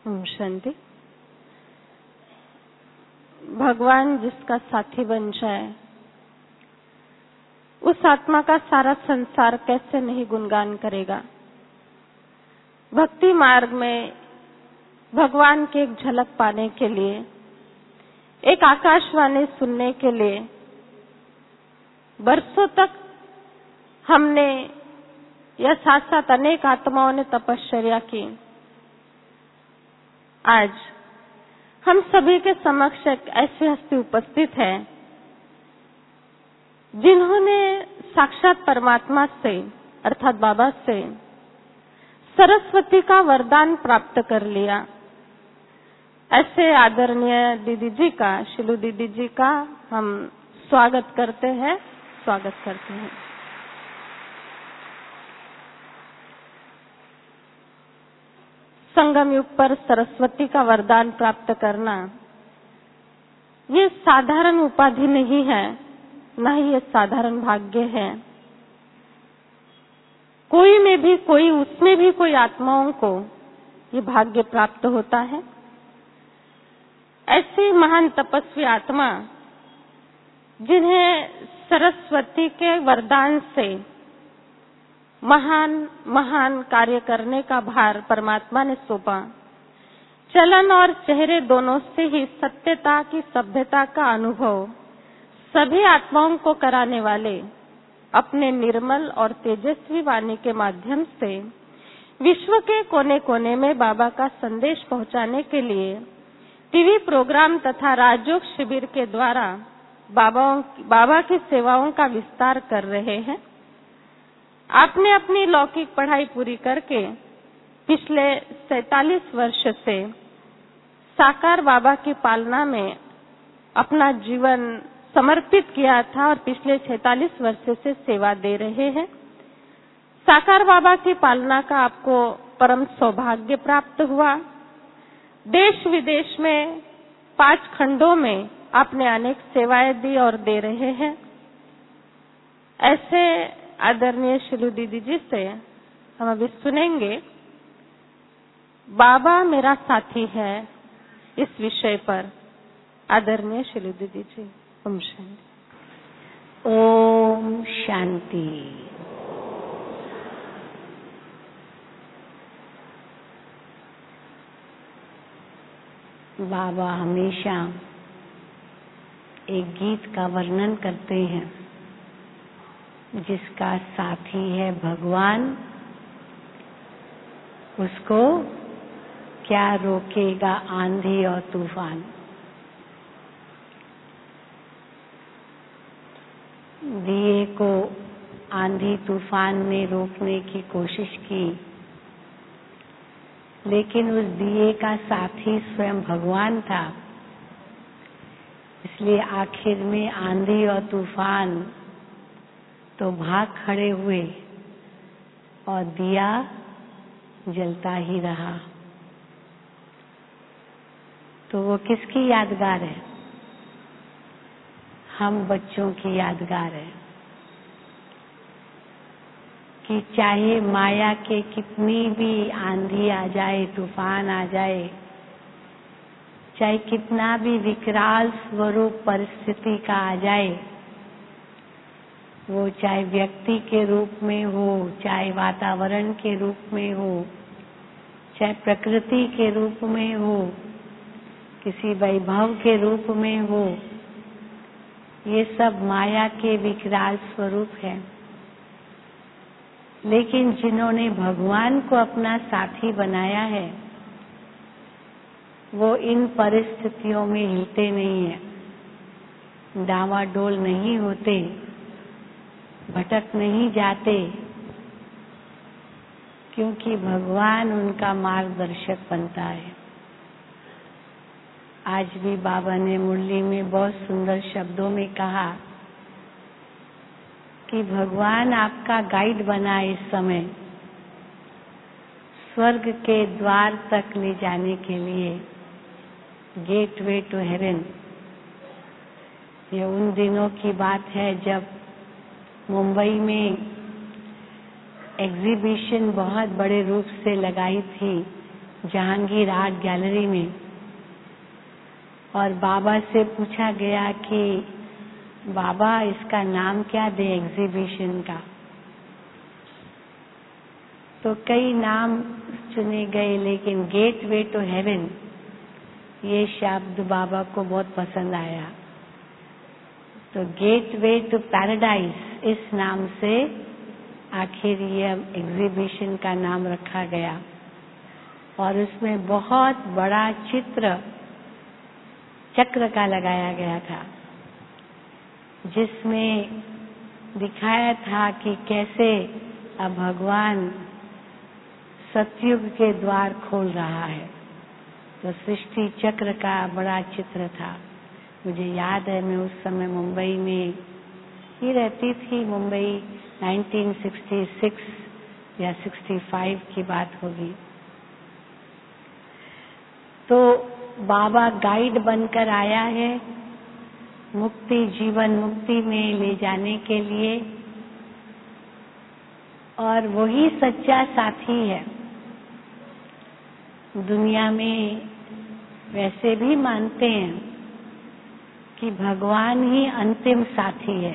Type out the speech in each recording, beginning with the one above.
ओम शांति। भगवान जिसका साथी बन जाए उस आत्मा का सारा संसार कैसे नहीं गुणगान करेगा। भक्ति मार्ग में भगवान की एक झलक पाने के लिए, एक आकाशवाणी सुनने के लिए बरसों तक हमने या साथ साथ अनेक आत्माओं ने तपश्चर्या की। आज हम सभी के समक्ष एक ऐसी हस्ती उपस्थित है जिन्होंने साक्षात परमात्मा से अर्थात बाबा से सरस्वती का वरदान प्राप्त कर लिया। ऐसे आदरणीय दीदी जी का, शिलू दीदी जी का हम स्वागत करते हैं। संगम युग पर सरस्वती का वरदान प्राप्त करना ये साधारण उपाधि नहीं है, न ही ये साधारण भाग्य है। कोई में भी कोई, उसमें भी कोई आत्माओं को ये भाग्य प्राप्त होता है। ऐसी महान तपस्वी आत्मा जिन्हें सरस्वती के वरदान से महान महान कार्य करने का भार परमात्मा ने सौंपा। चलन और चेहरे दोनों से ही सत्यता की, सभ्यता का अनुभव सभी आत्माओं को कराने वाले अपने निर्मल और तेजस्वी वाणी के माध्यम से विश्व के कोने कोने में बाबा का संदेश पहुंचाने के लिए टीवी प्रोग्राम तथा राजयोग शिविर के द्वारा बाबा की सेवाओं का विस्तार कर रहे हैं। आपने अपनी लौकिक पढ़ाई पूरी करके पिछले 47 वर्ष से साकार बाबा की पालना में अपना जीवन समर्पित किया था और पिछले 46 वर्ष से सेवा दे रहे हैं। साकार बाबा की पालना का आपको परम सौभाग्य प्राप्त हुआ। देश विदेश में 5 खंडों में आपने अनेक सेवाएं दी और दे रहे हैं। ऐसे आदरणीय शिलू दीदी जी से हम अभी सुनेंगे बाबा मेरा साथी है इस विषय पर। आदरणीय शिलू दीदी जी। ओम शांति। ओम शांति। बाबा हमेशा एक गीत का वर्णन करते हैं जिसका साथी है भगवान, उसको क्या रोकेगा आंधी और तूफान। दिए को आंधी तूफान ने रोकने की कोशिश की, लेकिन उस दिए का साथी स्वयं भगवान था। इसलिए आखिर में आंधी और तूफान तो भाग खड़े हुए और दिया जलता ही रहा। तो वो किसकी यादगार है? हम बच्चों की यादगार है कि चाहे माया के कितनी भी आंधी आ जाए, तूफान आ जाए, चाहे कितना भी विकराल स्वरूप परिस्थिति का आ जाए, वो चाहे व्यक्ति के रूप में हो, चाहे वातावरण के रूप में हो, चाहे प्रकृति के रूप में हो, किसी वैभव के रूप में हो, ये सब माया के विकराल स्वरूप है। लेकिन जिन्होंने भगवान को अपना साथी बनाया है वो इन परिस्थितियों में हिलते नहीं है, डावाडोल नहीं होते, भटक नहीं जाते, क्योंकि भगवान उनका मार्गदर्शक बनता है। आज भी बाबा ने मुरली में बहुत सुंदर शब्दों में कहा कि भगवान आपका गाइड बना इस समय स्वर्ग के द्वार तक ले जाने के लिए, गेटवे टू हेवन। ये उन दिनों की बात है जब मुंबई में एग्जीबिशन बहुत बड़े रूप से लगाई थी जहांगीर आर्ट गैलरी में, और बाबा से पूछा गया कि बाबा इसका नाम क्या दे एग्जीबिशन का। तो कई नाम चुने गए, लेकिन गेटवे टू हेवन ये शब्द बाबा को बहुत पसंद आया। तो गेटवे टू पैराडाइज इस नाम से आखिर ये एग्जीबिशन का नाम रखा गया। और उसमें बहुत बड़ा चित्र चक्र का लगाया गया था, जिसमें दिखाया था कि कैसे अब भगवान सतयुग के द्वार खोल रहा है। तो सृष्टि चक्र का बड़ा चित्र था। मुझे याद है, मैं उस समय मुंबई में ही रहती थी। मुंबई 1966 या 65 की बात होगी। तो बाबा गाइड बनकर आया है मुक्ति, जीवन मुक्ति में ले जाने के लिए, और वही सच्चा साथी है। दुनिया में वैसे भी मानते हैं कि भगवान ही अंतिम साथी है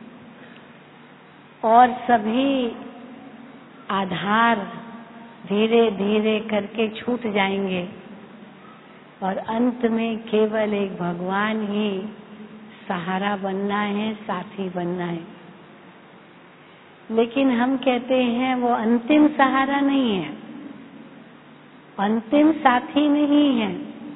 और सभी आधार धीरे धीरे करके छूट जाएंगे और अंत में केवल एक भगवान ही सहारा बनना है, साथी बनना है। लेकिन हम कहते हैं वो अंतिम सहारा नहीं है, अंतिम साथी नहीं है,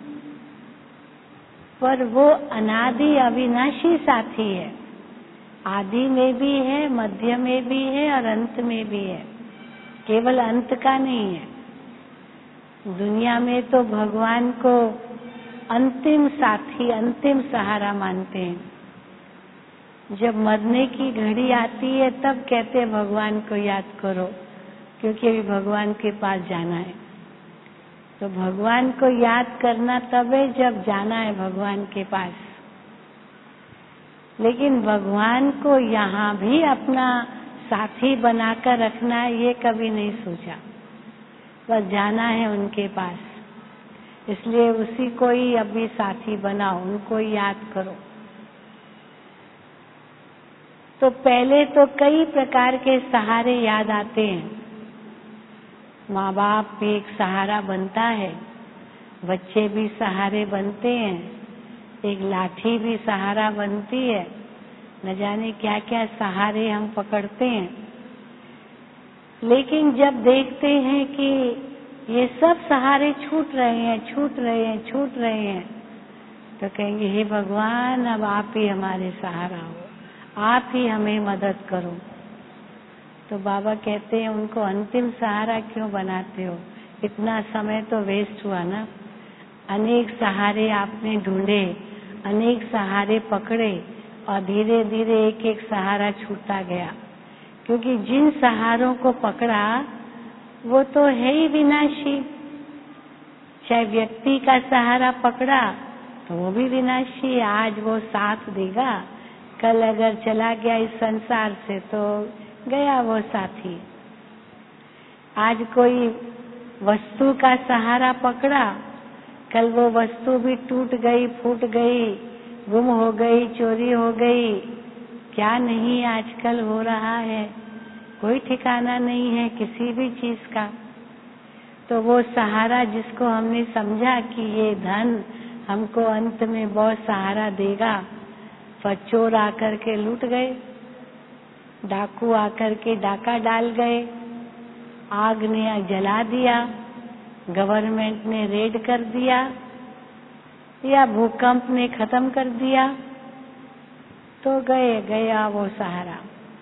पर वो अनादि अविनाशी साथी है। आदि में भी है, मध्य में भी है और अंत में भी है, केवल अंत का नहीं है। दुनिया में तो भगवान को अंतिम साथी, अंतिम सहारा मानते हैं। जब मरने की घड़ी आती है तब कहते हैं भगवान को याद करो, क्योंकि अभी भगवान के पास जाना है। तो भगवान को याद करना तब है जब जाना है भगवान के पास। लेकिन भगवान को यहाँ भी अपना साथी बनाकर रखना है, ये कभी नहीं सोचा। बस जाना है उनके पास, इसलिए उसी को ही अभी साथी बनाओ, उनको ही याद करो। तो पहले तो कई प्रकार के सहारे याद आते हैं। माँ बाप भी एक सहारा बनता है, बच्चे भी सहारे बनते हैं, एक लाठी भी सहारा बनती है, न जाने क्या क्या सहारे हम पकड़ते हैं। लेकिन जब देखते हैं कि ये सब सहारे छूट रहे हैं, छूट रहे हैं, छूट रहे हैं, तो कहेंगे हे भगवान, अब आप ही हमारे सहारा हो, आप ही हमें मदद करो। तो बाबा कहते हैं उनको अंतिम सहारा क्यों बनाते हो, इतना समय तो वेस्ट हुआ ना। अनेक सहारे आपने ढूंढे, अनेक सहारे पकड़े और धीरे धीरे एक एक सहारा छूटता गया। क्योंकि जिन सहारों को पकड़ा वो तो है ही विनाशी। चाहे व्यक्ति का सहारा पकड़ा तो वो भी विनाशी है, आज वो साथ देगा, कल अगर चला गया इस संसार से तो गया वो साथी। आज कोई वस्तु का सहारा पकड़ा, कल वो वस्तु भी टूट गई, फूट गई, गुम हो गई, चोरी हो गई, क्या नहीं आजकल हो रहा है, कोई ठिकाना नहीं है किसी भी चीज का। तो वो सहारा जिसको हमने समझा कि ये धन हमको अंत में बहुत सहारा देगा, पर चोर आकर के लूट गए, डाकू आकर के डाका डाल गए, आग ने जला दिया, गवर्नमेंट ने रेड कर दिया, या भूकंप ने खत्म कर दिया, तो गया वो सहारा।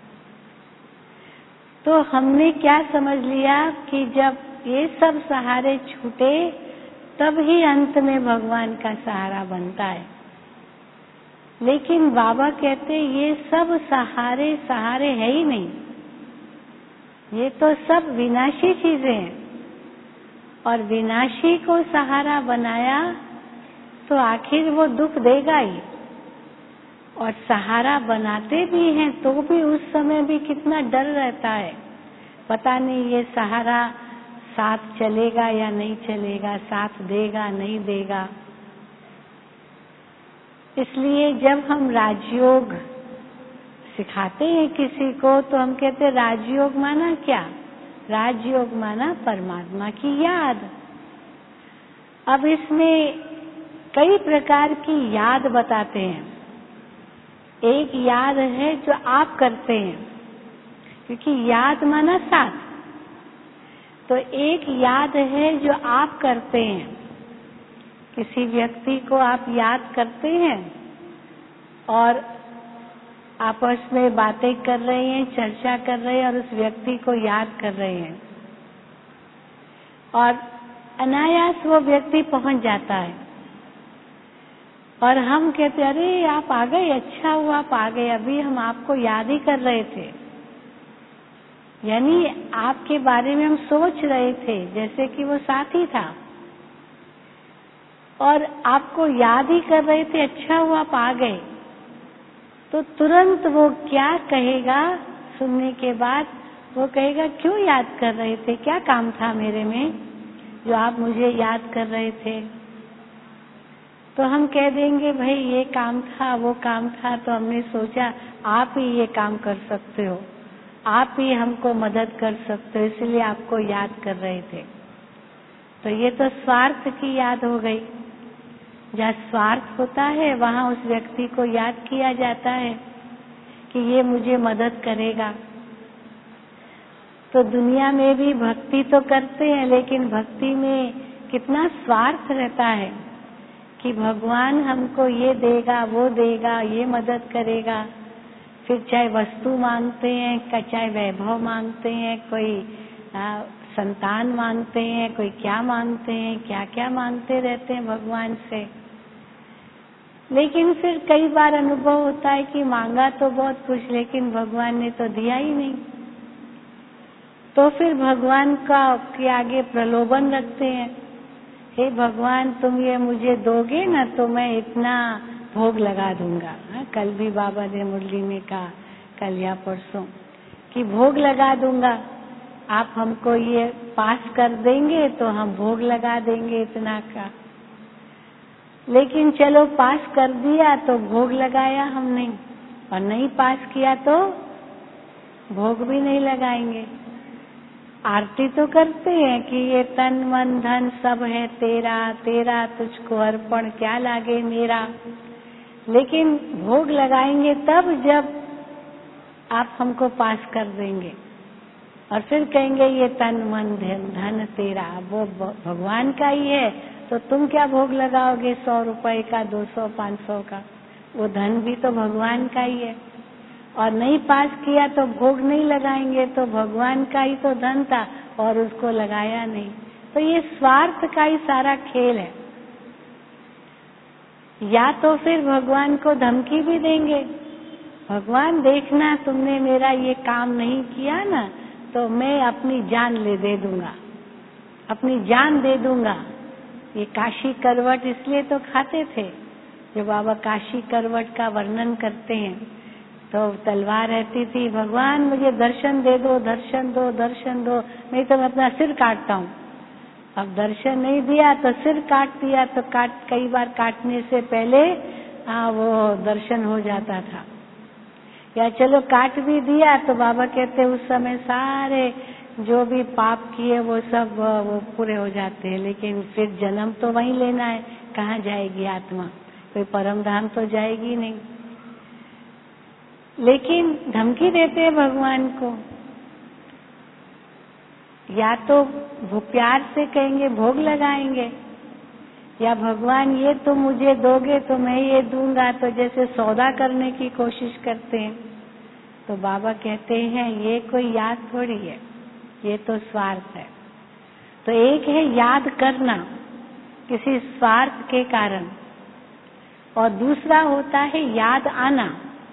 तो हमने क्या समझ लिया कि जब ये सब सहारे छूटे तब ही अंत में भगवान का सहारा बनता है। लेकिन बाबा कहते ये सब सहारे सहारे है ही नहीं, ये तो सब विनाशी चीजें हैं। और विनाशी को सहारा बनाया तो आखिर वो दुख देगा ही। और सहारा बनाते भी हैं तो भी उस समय भी कितना डर रहता है, पता नहीं ये सहारा साथ चलेगा या नहीं चलेगा, साथ देगा नहीं देगा। इसलिए जब हम राजयोग सिखाते हैं किसी को तो हम कहते हैं राजयोग माना क्या? राजयोग माना परमात्मा की याद। अब इसमें कई प्रकार की याद बताते हैं। एक याद है जो आप करते हैं, क्योंकि याद माना साथ। तो एक याद है जो आप करते हैं। किसी व्यक्ति को आप याद करते हैं और आपस में बातें कर रहे हैं, चर्चा कर रहे हैं और उस व्यक्ति को याद कर रहे हैं और अनायास वो व्यक्ति पहुंच जाता है और हम कहते अरे आप आ गए, अच्छा हुआ आप आ गए, अभी हम आपको याद ही कर रहे थे। यानी आपके बारे में हम सोच रहे थे, जैसे कि वो साथी था और आपको याद ही कर रहे थे, अच्छा हुआ आप आ गए। तो तुरंत वो क्या कहेगा सुनने के बाद? वो कहेगा क्यों याद कर रहे थे, क्या काम था मेरे में जो आप मुझे याद कर रहे थे? तो हम कह देंगे भाई ये काम था, वो काम था, तो हमने सोचा आप ही ये काम कर सकते हो, आप ही हमको मदद कर सकते हो, इसलिए आपको याद कर रहे थे। तो ये तो स्वार्थ की याद हो गई। जहाँ स्वार्थ होता है वहाँ उस व्यक्ति को याद किया जाता है कि ये मुझे मदद करेगा। तो दुनिया में भी भक्ति तो करते हैं, लेकिन भक्ति में कितना स्वार्थ रहता है कि भगवान हमको ये देगा, वो देगा, ये मदद करेगा। फिर चाहे वस्तु मांगते हैं, चाहे वैभव मांगते हैं, कोई संतान मांगते हैं, कोई क्या मांगते हैं, क्या क्या मांगते रहते हैं भगवान से। लेकिन फिर कई बार अनुभव होता है कि मांगा तो बहुत कुछ, लेकिन भगवान ने तो दिया ही नहीं। तो फिर भगवान का के आगे प्रलोभन रखते हैं, हे भगवान तुम ये मुझे दोगे ना तो मैं इतना भोग लगा दूंगा। कल भी बाबा ने मुरली में कहा, कल या परसों, कि भोग लगा दूंगा, आप हमको ये पास कर देंगे तो हम भोग लगा देंगे इतना का। लेकिन चलो पास कर दिया तो भोग लगाया हमने, और नहीं पास किया तो भोग भी नहीं लगाएंगे। आरती तो करते हैं कि ये तन मन धन सब है तेरा, तेरा तुझको अर्पण क्या लागे मेरा। लेकिन भोग लगाएंगे तब जब आप हमको पास कर देंगे, और फिर कहेंगे ये तन मन धन तेरा, वो भगवान का ही है, तो तुम क्या भोग लगाओगे 100 रुपए का, 200, 500 का? वो धन भी तो भगवान का ही है। और नहीं पास किया तो भोग नहीं लगाएंगे, तो भगवान का ही तो धन था और उसको लगाया नहीं। तो ये स्वार्थ का ही सारा खेल है। या तो फिर भगवान को धमकी भी देंगे, भगवान देखना तुमने मेरा ये काम नहीं किया ना तो मैं अपनी जान दे दूंगा, अपनी जान दे दूंगा। ये काशी करवट इसलिए तो खाते थे, जो बाबा काशी करवट का वर्णन करते हैं, तो तलवार रहती थी, भगवान मुझे दर्शन दे दो, दर्शन दो, दर्शन दो, नहीं तो मैं अपना सिर काटता हूँ। अब दर्शन नहीं दिया तो सिर काट दिया, तो कई बार काटने से पहले वो दर्शन हो जाता था। या चलो काट भी दिया तो बाबा कहते उस समय सारे जो भी पाप किए वो सब वो पूरे हो जाते हैं। लेकिन फिर जन्म तो वहीं लेना है, कहाँ जाएगी आत्मा, कोई परम धाम तो जाएगी नहीं। लेकिन धमकी देते हैं भगवान को, या तो प्यार से कहेंगे भोग लगाएंगे, या भगवान ये तुम मुझे दोगे तो मैं ये दूंगा, तो जैसे सौदा करने की कोशिश करते हैं। तो बाबा कहते हैं ये कोई याद थोड़ी है, ये तो स्वार्थ है। तो एक है याद करना किसी स्वार्थ के कारण, और दूसरा होता है याद आना।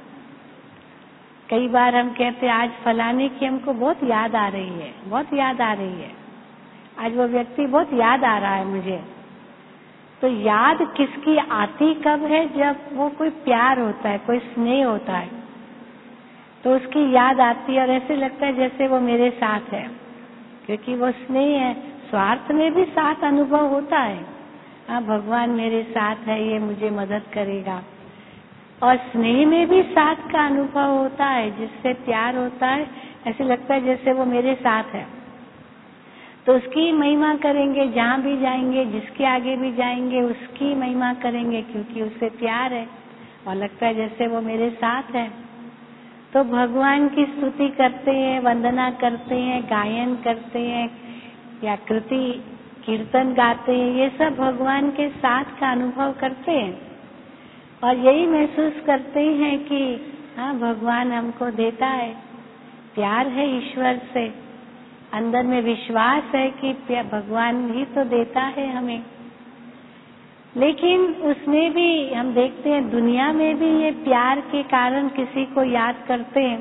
कई बार हम कहते हैं आज फलाने की हमको बहुत याद आ रही है, बहुत याद आ रही है, आज वो व्यक्ति बहुत याद आ रहा है मुझे। तो याद किसकी आती कब है? जब वो कोई प्यार होता है, कोई स्नेह होता है, तो उसकी याद आती है और ऐसे लगता है जैसे वो मेरे साथ है, क्योंकि वो स्नेह है, स्वार्थ में भी साथ अनुभव होता है। हाँ, भगवान मेरे साथ है, ये मुझे मदद करेगा। और स्नेह में भी साथ का अनुभव होता है, जिससे प्यार होता है, ऐसे लगता है जैसे वो मेरे साथ है। तो उसकी महिमा करेंगे, जहाँ भी जाएंगे, जिसके आगे भी जाएंगे उसकी महिमा करेंगे, क्योंकि उससे प्यार है और लगता है जैसे वो मेरे साथ है। तो भगवान की स्तुति करते हैं, वंदना करते हैं, गायन करते हैं या कृति कीर्तन गाते हैं, ये सब भगवान के साथ का अनुभव करते हैं और यही महसूस करते हैं कि हाँ, भगवान हमको देता है, प्यार है ईश्वर से, अंदर में विश्वास है कि भगवान ही तो देता है हमें। लेकिन उसमें भी हम देखते हैं, दुनिया में भी ये प्यार के कारण किसी को याद करते हैं,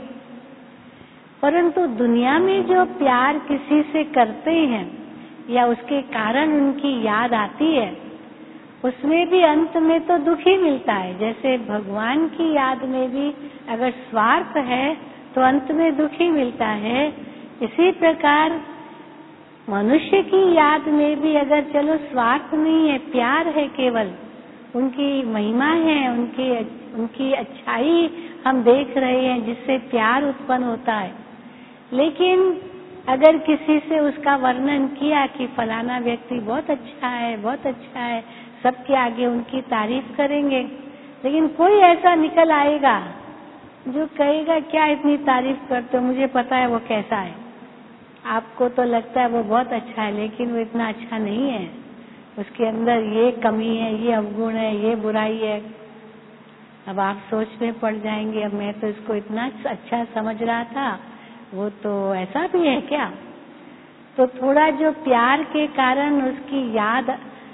परंतु दुनिया में जो प्यार किसी से करते हैं या उसके कारण उनकी याद आती है, उसमें भी अंत में तो दुख ही मिलता है। जैसे भगवान की याद में भी अगर स्वार्थ है तो अंत में दुख ही मिलता है, इसी प्रकार मनुष्य की याद में भी अगर चलो स्वार्थ नहीं है, प्यार है, केवल उनकी महिमा है, उनकी अच्छाई हम देख रहे हैं, जिससे प्यार उत्पन्न होता है। लेकिन अगर किसी से उसका वर्णन किया कि फलाना व्यक्ति बहुत अच्छा है, बहुत अच्छा है, सबके आगे उनकी तारीफ करेंगे, लेकिन कोई ऐसा निकल आएगा जो कहेगा क्या इतनी तारीफ करते हो, मुझे पता है वो कैसा है। आपको तो लगता है वो बहुत अच्छा है, लेकिन वो इतना अच्छा नहीं है, उसके अंदर ये कमी है, ये अवगुण है, ये बुराई है। अब आप सोच में पड़ जाएंगे, अब मैं तो इसको इतना अच्छा समझ रहा था, वो तो ऐसा भी है क्या। तो थोड़ा जो प्यार के कारण उसकी याद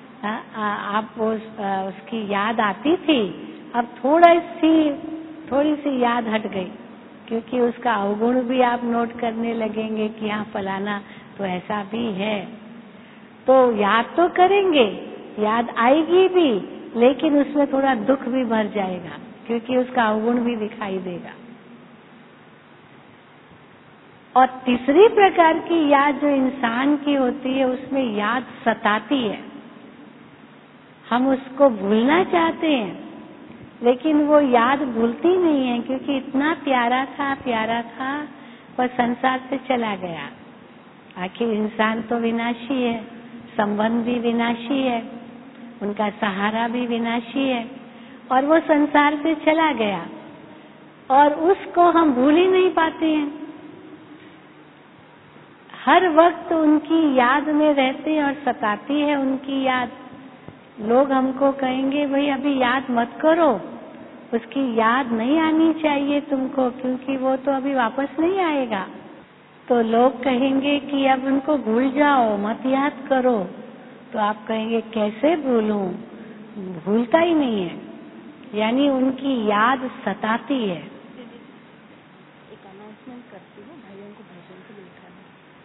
उसकी याद आती थी, अब थोड़ी सी याद हट गई, क्योंकि उसका अवगुण भी आप नोट करने लगेंगे कि हाँ, फलाना तो ऐसा भी है। तो याद तो करेंगे, याद आएगी भी, लेकिन उसमें थोड़ा दुख भी भर जाएगा, क्योंकि उसका अवगुण भी दिखाई देगा। और तीसरी प्रकार की याद जो इंसान की होती है, उसमें याद सताती है। हम उसको भूलना चाहते हैं, लेकिन वो याद भूलती नहीं है, क्योंकि इतना प्यारा था पर संसार से चला गया। आखिर इंसान तो विनाशी है, संबंध भी विनाशी है, उनका सहारा भी विनाशी है, और वो संसार से चला गया और उसको हम भूल ही नहीं पाते हैं। हर वक्त उनकी याद में रहते हैं और सताती है उनकी याद। लोग हमको कहेंगे भाई अभी याद मत करो, उसकी याद नहीं आनी चाहिए तुमको, क्योंकि वो तो अभी वापस नहीं आएगा। तो लोग कहेंगे कि अब उनको भूल जाओ, मत याद करो। तो आप कहेंगे कैसे भूलूं, भूलता ही नहीं है, यानी उनकी याद सताती है। एक अनाउंसमेंट करती हूँ, भाइयों को भजन के लिए उठाना।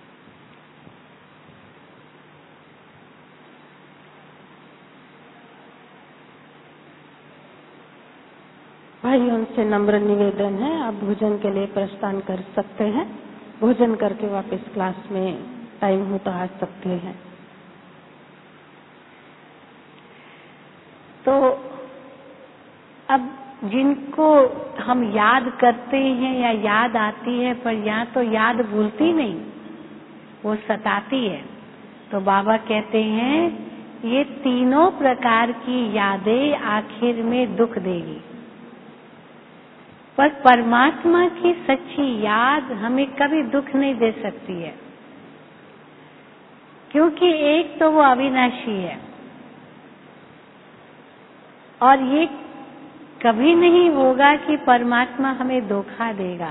भाइयों से नम्र निवेदन है, आप भोजन के लिए प्रस्थान कर सकते हैं। भोजन करके वापस क्लास में टाइम हो तो आ सकते हैं। तो अब जिनको हम याद करते हैं या याद आती है, पर यहाँ तो याद भूलती नहीं, वो सताती है। तो बाबा कहते हैं ये तीनों प्रकार की यादें आखिर में दुख देगी, पर परमात्मा की सच्ची याद हमें कभी दुख नहीं दे सकती है, क्योंकि एक तो वो अविनाशी है और ये कभी नहीं होगा कि परमात्मा हमें धोखा देगा।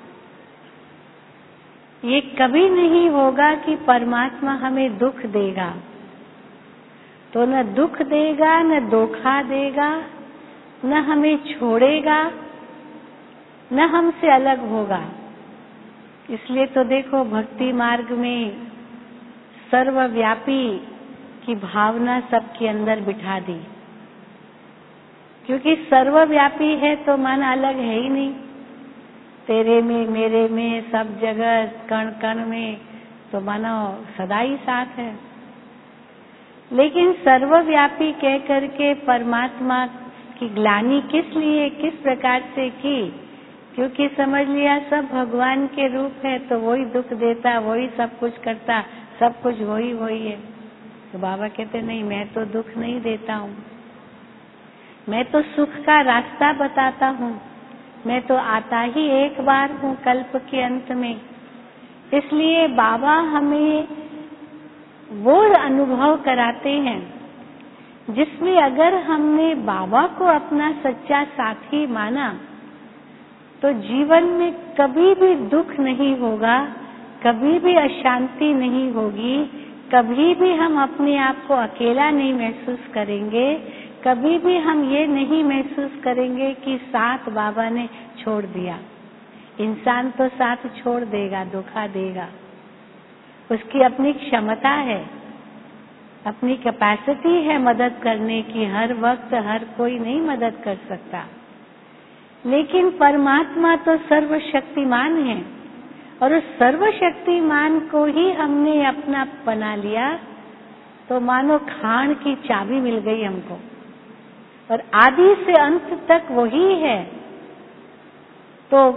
ये कभी नहीं होगा कि परमात्मा हमें दुख देगा। तो न दुख देगा, न धोखा देगा, न हमें छोड़ेगा, न हमसे अलग होगा। इसलिए तो देखो भक्ति मार्ग में सर्वव्यापी की भावना सबके अंदर बिठा दी, क्योंकि सर्वव्यापी है तो मन अलग है ही नहीं। तेरे में, मेरे में, सब जगह, कण कण में तो मानो सदा ही साथ है। लेकिन सर्वव्यापी कह करके परमात्मा की ग्लानि किस लिए, किस प्रकार से की? क्योंकि समझ लिया सब भगवान के रूप है, तो वही दुख देता, वही सब कुछ करता, सब कुछ वही है। तो बाबा कहते नहीं, मैं तो दुख नहीं देता हूँ, मैं तो सुख का रास्ता बताता हूँ, मैं तो आता ही एक बार हूँ कल्प के अंत में। इसलिए बाबा हमें वो अनुभव कराते हैं जिसमें अगर हमने बाबा को अपना सच्चा साथी माना तो जीवन में कभी भी दुख नहीं होगा, कभी भी अशांति नहीं होगी, कभी भी हम अपने आप को अकेला नहीं महसूस करेंगे, कभी भी हम ये नहीं महसूस करेंगे कि साथ बाबा ने छोड़ दिया। इंसान तो साथ छोड़ देगा, धोखा देगा, उसकी अपनी क्षमता है, अपनी कैपेसिटी है मदद करने की। हर वक्त हर कोई नहीं मदद कर सकता, लेकिन परमात्मा तो सर्वशक्तिमान है, और उस सर्वशक्तिमान को ही हमने अपना बना लिया तो मानो खान की चाबी मिल गई हमको, और आदि से अंत तक वही है। तो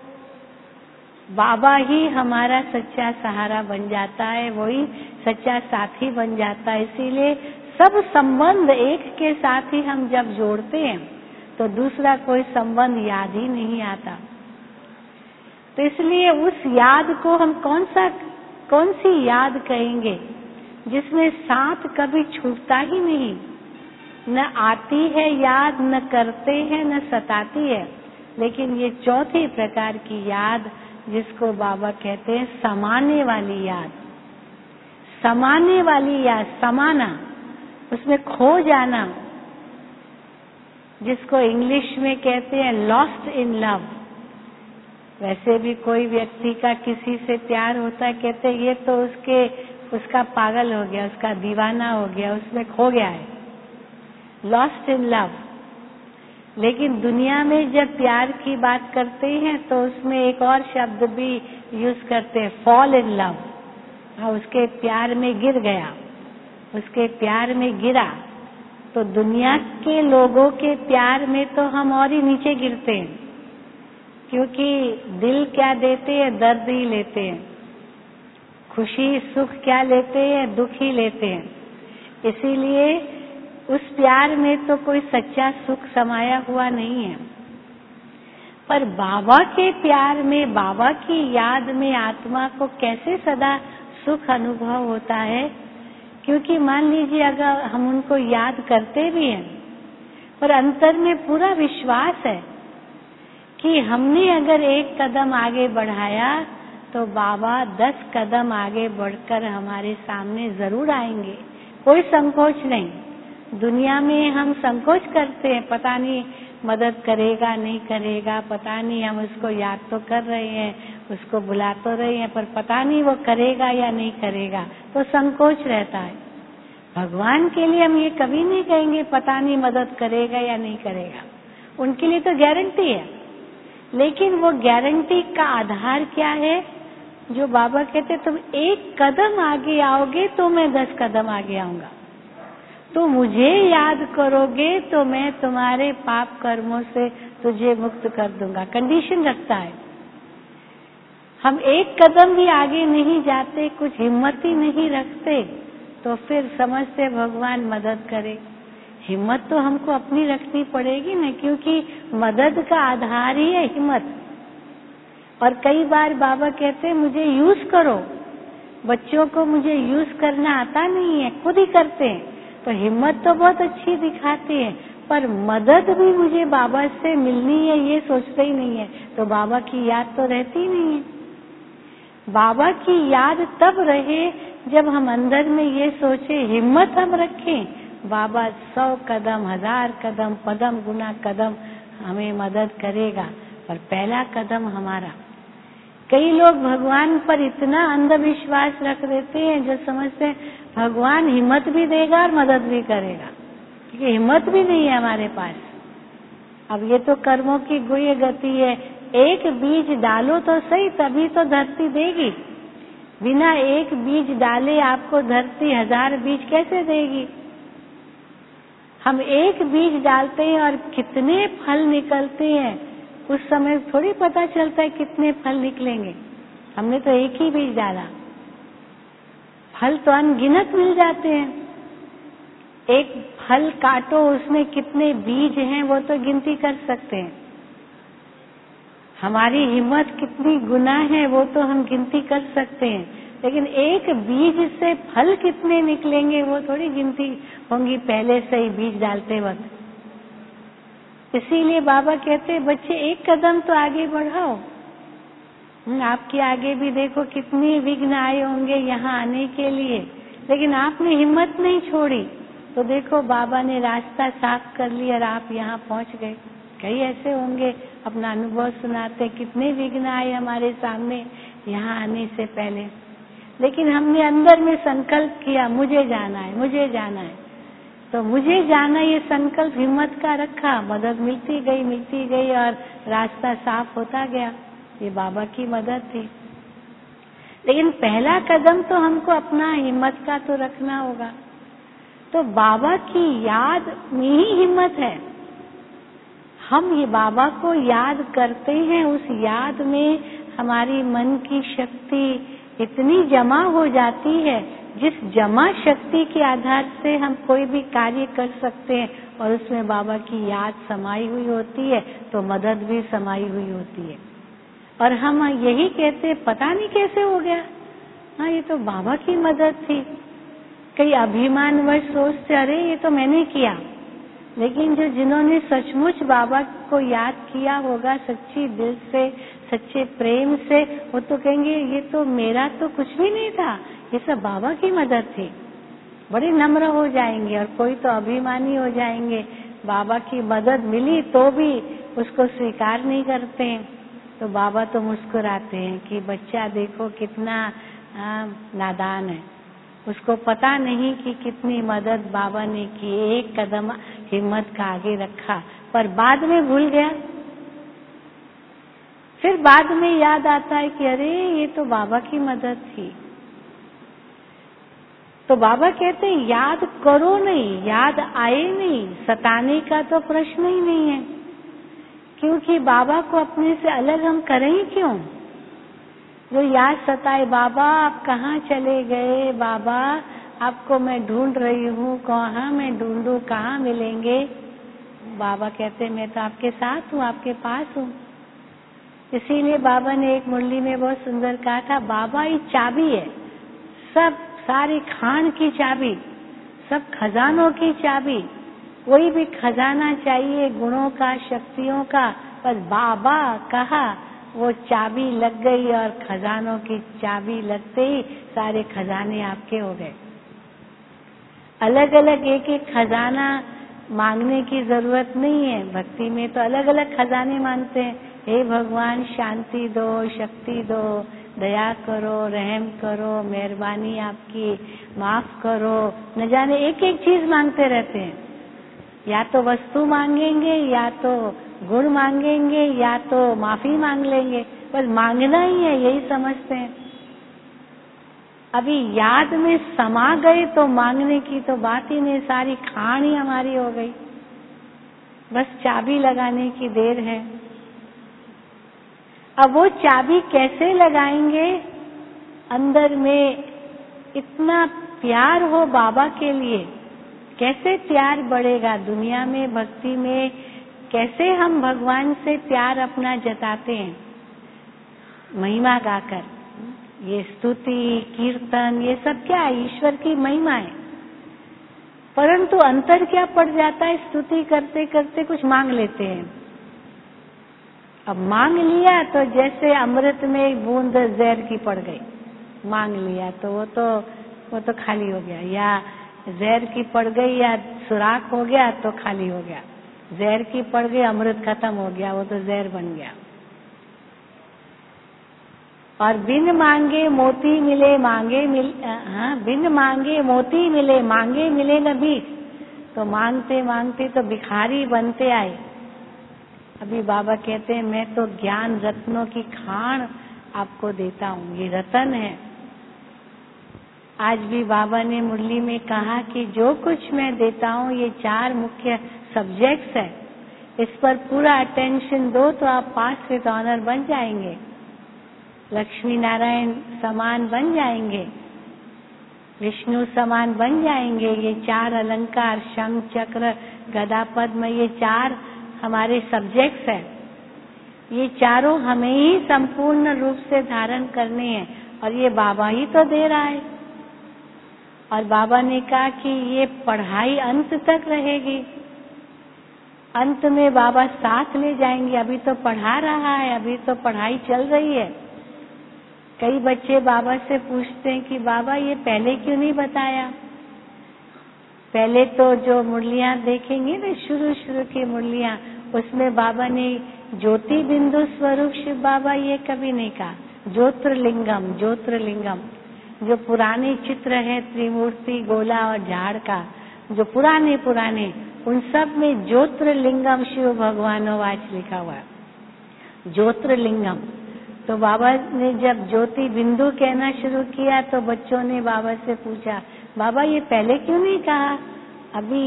बाबा ही हमारा सच्चा सहारा बन जाता है, वही सच्चा साथी बन जाता है। इसीलिए सब संबंध एक के साथ ही हम जब जोड़ते हैं तो दूसरा कोई संबंध याद ही नहीं आता। तो इसलिए उस याद को हम कौन सी याद कहेंगे जिसमें साथ कभी छूटता ही नहीं, न आती है याद, न करते हैं, न सताती है। लेकिन ये चौथी प्रकार की याद जिसको बाबा कहते हैं समाने वाली याद, समाने वाली याद, समाना, उसमें खो जाना, जिसको इंग्लिश में कहते हैं लॉस्ट इन लव। वैसे भी कोई व्यक्ति का किसी से प्यार होता है, कहते हैं ये तो उसका पागल हो गया, उसका दीवाना हो गया, उसमें खो गया है, लॉस्ट इन लव। लेकिन दुनिया में जब प्यार की बात करते हैं तो उसमें एक और शब्द भी यूज करते हैं, फॉल इन लव। हाँ, उसके प्यार में गिर गया, उसके प्यार में गिरा। तो दुनिया के लोगों के प्यार में तो हम और ही नीचे गिरते हैं, क्योंकि दिल क्या देते हैं, दर्द ही लेते हैं, खुशी सुख क्या लेते हैं, दुख ही लेते हैं। इसीलिए उस प्यार में तो कोई सच्चा सुख समाया हुआ नहीं है। पर बाबा के प्यार में, बाबा की याद में आत्मा को कैसे सदा सुख अनुभव होता है? क्योंकि मान लीजिए अगर हम उनको याद करते भी हैं, पर अंतर में पूरा विश्वास है कि हमने अगर एक कदम आगे बढ़ाया तो बाबा 10 कदम आगे बढ़कर हमारे सामने जरूर आएंगे। कोई संकोच नहीं। दुनिया में हम संकोच करते हैं, पता नहीं मदद करेगा नहीं करेगा, पता नहीं, हम उसको याद तो कर रहे हैं, उसको बुला तो रहे हैं, पर पता नहीं वो करेगा या नहीं करेगा, तो संकोच रहता है। भगवान के लिए हम ये कभी नहीं कहेंगे पता नहीं मदद करेगा या नहीं करेगा, उनके लिए तो गारंटी है। लेकिन वो गारंटी का आधार क्या है? जो बाबा कहते तुम एक कदम आगे आओगे तो मैं 10 कदम आगे आऊंगा, तो मुझे याद करोगे तो मैं तुम्हारे पाप कर्मों से तुझे मुक्त कर दूंगा। कंडीशन रखता है। हम एक कदम भी आगे नहीं जाते, कुछ हिम्मत ही नहीं रखते, तो फिर समझते भगवान मदद करे। हिम्मत तो हमको अपनी रखनी पड़ेगी ना, क्योंकि मदद का आधार ही है हिम्मत। और कई बार बाबा कहते हैं मुझे यूज करो, बच्चों को मुझे यूज करना आता नहीं है, खुद ही करते हैं, तो हिम्मत तो बहुत अच्छी दिखाती है, पर मदद भी मुझे बाबा से मिलनी है ये सोचते ही नहीं है, तो बाबा की याद तो रहती नहीं है। बाबा की याद तब रहे जब हम अंदर में ये सोचे, हिम्मत हम रखें, बाबा 100 कदम, 1000 कदम, पदम गुना कदम हमें मदद करेगा, पर पहला कदम हमारा। कई लोग भगवान पर इतना अंधविश्वास रख देते हैं जो समझते हैं भगवान हिम्मत भी देगा और मदद भी करेगा, क्योंकि हिम्मत भी नहीं है हमारे पास। अब ये तो कर्मों की गुह्य गति है, एक बीज डालो तो सही, तभी तो धरती देगी। बिना एक बीज डाले आपको धरती 1000 बीज कैसे देगी? हम एक बीज डालते हैं और कितने फल निकलते हैं, उस समय थोड़ी पता चलता है कितने फल निकलेंगे। हमने तो एक ही बीज डाला, फल तो अनगिनत मिल जाते हैं। एक फल काटो, उसमें कितने बीज हैं वो तो गिनती कर सकते हैं। हमारी हिम्मत कितनी गुना है वो तो हम गिनती कर सकते हैं, लेकिन एक बीज से फल कितने निकलेंगे वो थोड़ी गिनती होंगी पहले से ही बीज डालते वक्त। इसीलिए बाबा कहते हैं बच्चे एक कदम तो आगे बढ़ाओ। आपके आगे भी देखो कितने विघ्न आए होंगे यहाँ आने के लिए, लेकिन आपने हिम्मत नहीं छोड़ी, तो देखो बाबा ने रास्ता साफ कर लिया और आप यहाँ पहुँच गए। कई ऐसे होंगे, अपना अनुभव सुनाते, कितने विघ्न आए हमारे सामने यहाँ आने से पहले, लेकिन हमने अंदर में संकल्प किया मुझे जाना है, मुझे जाना है। तो मुझे जाना ये संकल्प हिम्मत का रखा, मदद मिलती गई और रास्ता साफ होता गया। ये बाबा की मदद थी। लेकिन पहला कदम तो हमको अपना हिम्मत का तो रखना होगा। तो बाबा की याद में ही हिम्मत है। हम ये बाबा को याद करते हैं, उस याद में हमारी मन की शक्ति इतनी जमा हो जाती है, जिस जमा शक्ति के आधार से हम कोई भी कार्य कर सकते हैं, और उसमें बाबा की याद समाई हुई होती है, तो मदद भी समाई हुई होती है। और हम यही कहते पता नहीं कैसे हो गया, हाँ ये तो बाबा की मदद थी। कई अभिमानवश सोचते अरे ये तो मैंने किया, लेकिन जिन्होंने सचमुच बाबा को याद किया होगा सच्ची दिल से, सच्चे प्रेम से, वो तो कहेंगे ये तो मेरा तो कुछ भी नहीं था, ये सब बाबा की मदद थी। बड़े नम्र हो जाएंगे, और कोई तो अभिमानी हो जाएंगे, बाबा की मदद मिली तो भी उसको स्वीकार नहीं करते हैं। तो बाबा तो मुस्कुराते हैं कि बच्चा देखो कितना नादान है, उसको पता नहीं कि कितनी मदद बाबा ने की। एक कदम हिम्मत का आगे रखा, पर बाद में भूल गया। फिर बाद में याद आता है कि अरे ये तो बाबा की मदद थी। तो बाबा कहते हैं याद करो नहीं, याद आए नहीं, सताने का तो प्रश्न ही नहीं है, क्योंकि बाबा को अपने से अलग हम करें ही क्यों? जो याद सताए, बाबा आप कहाँ चले गए, बाबा आपको मैं ढूंढ रही हूँ, कहाँ मैं ढूंढूं, कहाँ मिलेंगे? बाबा कहते मैं तो आपके साथ हूँ, आपके पास हूँ। इसीलिए बाबा ने एक मुरली में बहुत सुंदर कहा था, बाबा ये चाबी है, सब सारी खान की चाबी, सब खजानों की चाबी। कोई भी खजाना चाहिए गुणों का, शक्तियों का, बस बाबा कहा वो चाबी लग गई, और खजानों की चाबी लगते ही सारे खजाने आपके हो गए। अलग अलग एक एक खजाना मांगने की जरूरत नहीं है। भक्ति में तो अलग अलग खजाने मांगते हैं, हे भगवान शांति दो, शक्ति दो, दया करो, रहम करो, मेहरबानी आपकी, माफ करो, न जाने एक एक चीज मांगते रहते हैं। या तो वस्तु मांगेंगे, या तो गुण मांगेंगे, या तो माफी मांग लेंगे, बस मांगना ही है, यही समझते हैं। अभी याद में समा गए तो मांगने की तो बात ही नहीं, सारी खान ही हमारी हो गई, बस चाबी लगाने की देर है। अब वो चाबी कैसे लगाएंगे? अंदर में इतना प्यार हो बाबा के लिए, कैसे प्यार बढ़ेगा? दुनिया में, भक्ति में कैसे हम भगवान से प्यार अपना जताते हैं? महिमा गाकर, ये स्तुति कीर्तन ये सब क्या है? ईश्वर की महिमा है। परंतु अंतर क्या पड़ जाता है? स्तुति करते करते कुछ मांग लेते हैं। अब मांग लिया तो जैसे अमृत में एक बूंद जहर की पड़ गई, मांग लिया तो वो तो खाली हो गया, या जहर की पड़ गई या सुराख हो गया तो खाली हो गया। जहर की पड़ गई, अमृत खत्म हो गया, वो तो जहर बन गया। और बिन मांगे मोती मिले, बिन मांगे मोती मिले, मांगे मिले न बीस। तो मांगते मांगते तो भिखारी बनते आए। अभी बाबा कहते हैं मैं तो ज्ञान रत्नों की खान आपको देता हूँ, ये रतन है, आज भी बाबा ने मुरली में कहा कि जो कुछ मैं देता हूँ ये 4 मुख्य सब्जेक्ट्स है, इस पर पूरा अटेंशन दो तो आप पास विद ऑनर बन जाएंगे, लक्ष्मी नारायण समान बन जाएंगे, विष्णु समान बन जाएंगे। ये 4 अलंकार शंख चक्र गदा पद्म, ये 4 हमारे सब्जेक्ट्स हैं। ये चारों हमें ही संपूर्ण रूप से धारण करने हैं और ये बाबा ही तो दे रहा है। और बाबा ने कहा कि ये पढ़ाई अंत तक रहेगी, अंत में बाबा साथ ले जाएंगे। अभी तो पढ़ा रहा है, अभी तो पढ़ाई चल रही है। कई बच्चे बाबा से पूछते हैं कि बाबा ये पहले क्यों नहीं बताया। पहले तो जो मुरलियां देखेंगे ना, शुरू की मुरलियां, उसमें बाबा ने ज्योति बिंदु स्वरूप शिव बाबा ये कभी नहीं कहा। ज्योतिर्लिंगम, ज्योतिर्लिंगम, जो पुराने चित्र है त्रिमूर्ति गोला और झाड़ का, जो पुराने उन सब में ज्योतिर्लिंगम शिव भगवानोवाच लिखा हुआ है, ज्योतिर्लिंगम। तो बाबा ने जब ज्योति बिंदु कहना शुरू किया तो बच्चों ने बाबा से पूछा, बाबा ये पहले क्यों नहीं कहा। अभी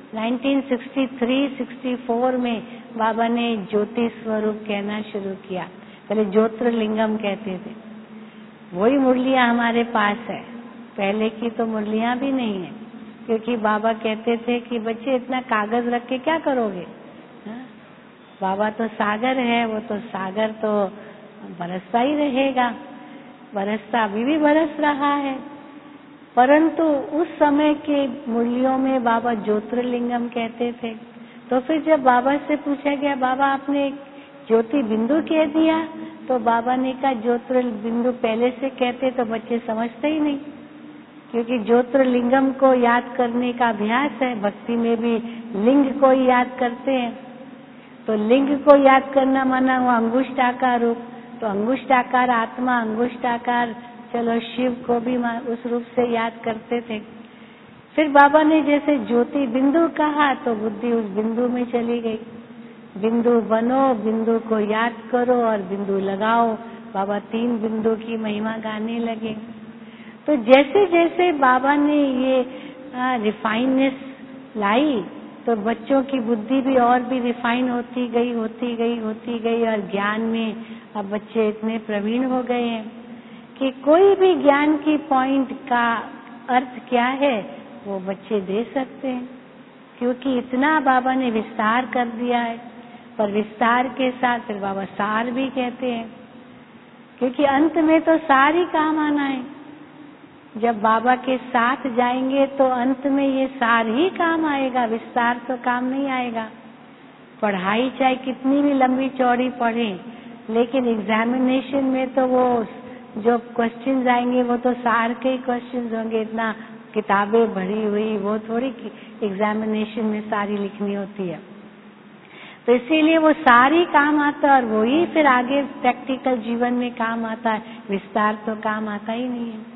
1963-64 में बाबा ने ज्योति स्वरूप कहना शुरू किया, पहले ज्योतिर्लिंगम कहते थे। वही मुरलियां हमारे पास है, पहले की तो मुरलियां भी नहीं है, क्योंकि बाबा कहते थे कि बच्चे इतना कागज रख के क्या करोगे। बाबा तो सागर है, वो तो सागर तो बरसता ही रहेगा, बरसता अभी भी बरस रहा है। परंतु उस समय के मुरलियों में बाबा ज्योतिर्लिंगम कहते थे। तो फिर जब बाबा से पूछा गया, बाबा आपने ज्योति बिंदु कह दिया, तो बाबा ने कहा ज्योतिर्बिंदु पहले से कहते तो बच्चे समझते ही नहीं, क्योंकि ज्योतिर्लिंगम को याद करने का अभ्यास है। भक्ति में भी लिंग को ही याद करते हैं, तो लिंग को याद करना माना हुआ अंगुष्ठाकार रूप, तो अंगुष्ठाकार आत्मा, अंगुष्ठाकार चलो शिव को भी उस रूप से याद करते थे। फिर बाबा ने जैसे ज्योति बिंदु कहा तो बुद्धि उस बिंदु में चली गई। बिंदु बनो, बिंदु को याद करो और बिंदु लगाओ। बाबा 3 बिंदु की महिमा गाने लगे। तो जैसे जैसे बाबा ने ये रिफाइननेस लाई तो बच्चों की बुद्धि भी और भी रिफाइन होती गई और ज्ञान में अब बच्चे इतने प्रवीण हो गए हैं कि कोई भी ज्ञान की पॉइंट का अर्थ क्या है वो बच्चे दे सकते हैं, क्योंकि इतना बाबा ने विस्तार कर दिया है। पर विस्तार के साथ फिर बाबा सार भी कहते हैं, क्योंकि अंत में तो सार ही काम आना है। जब बाबा के साथ जाएंगे तो अंत में ये सार ही काम आएगा, विस्तार तो काम नहीं आएगा। पढ़ाई चाहे कितनी भी लंबी चौड़ी पढ़ें, लेकिन एग्जामिनेशन में तो वो जो क्वेश्चंस आएंगे वो तो सार के ही क्वेश्चंस होंगे। इतना किताबें भरी हुई वो थोड़ी एग्जामिनेशन में सारी लिखनी होती है। तो इसीलिए वो सारी काम आता है और वो ही फिर आगे प्रैक्टिकल जीवन में काम आता है, विस्तार तो काम आता ही नहीं है।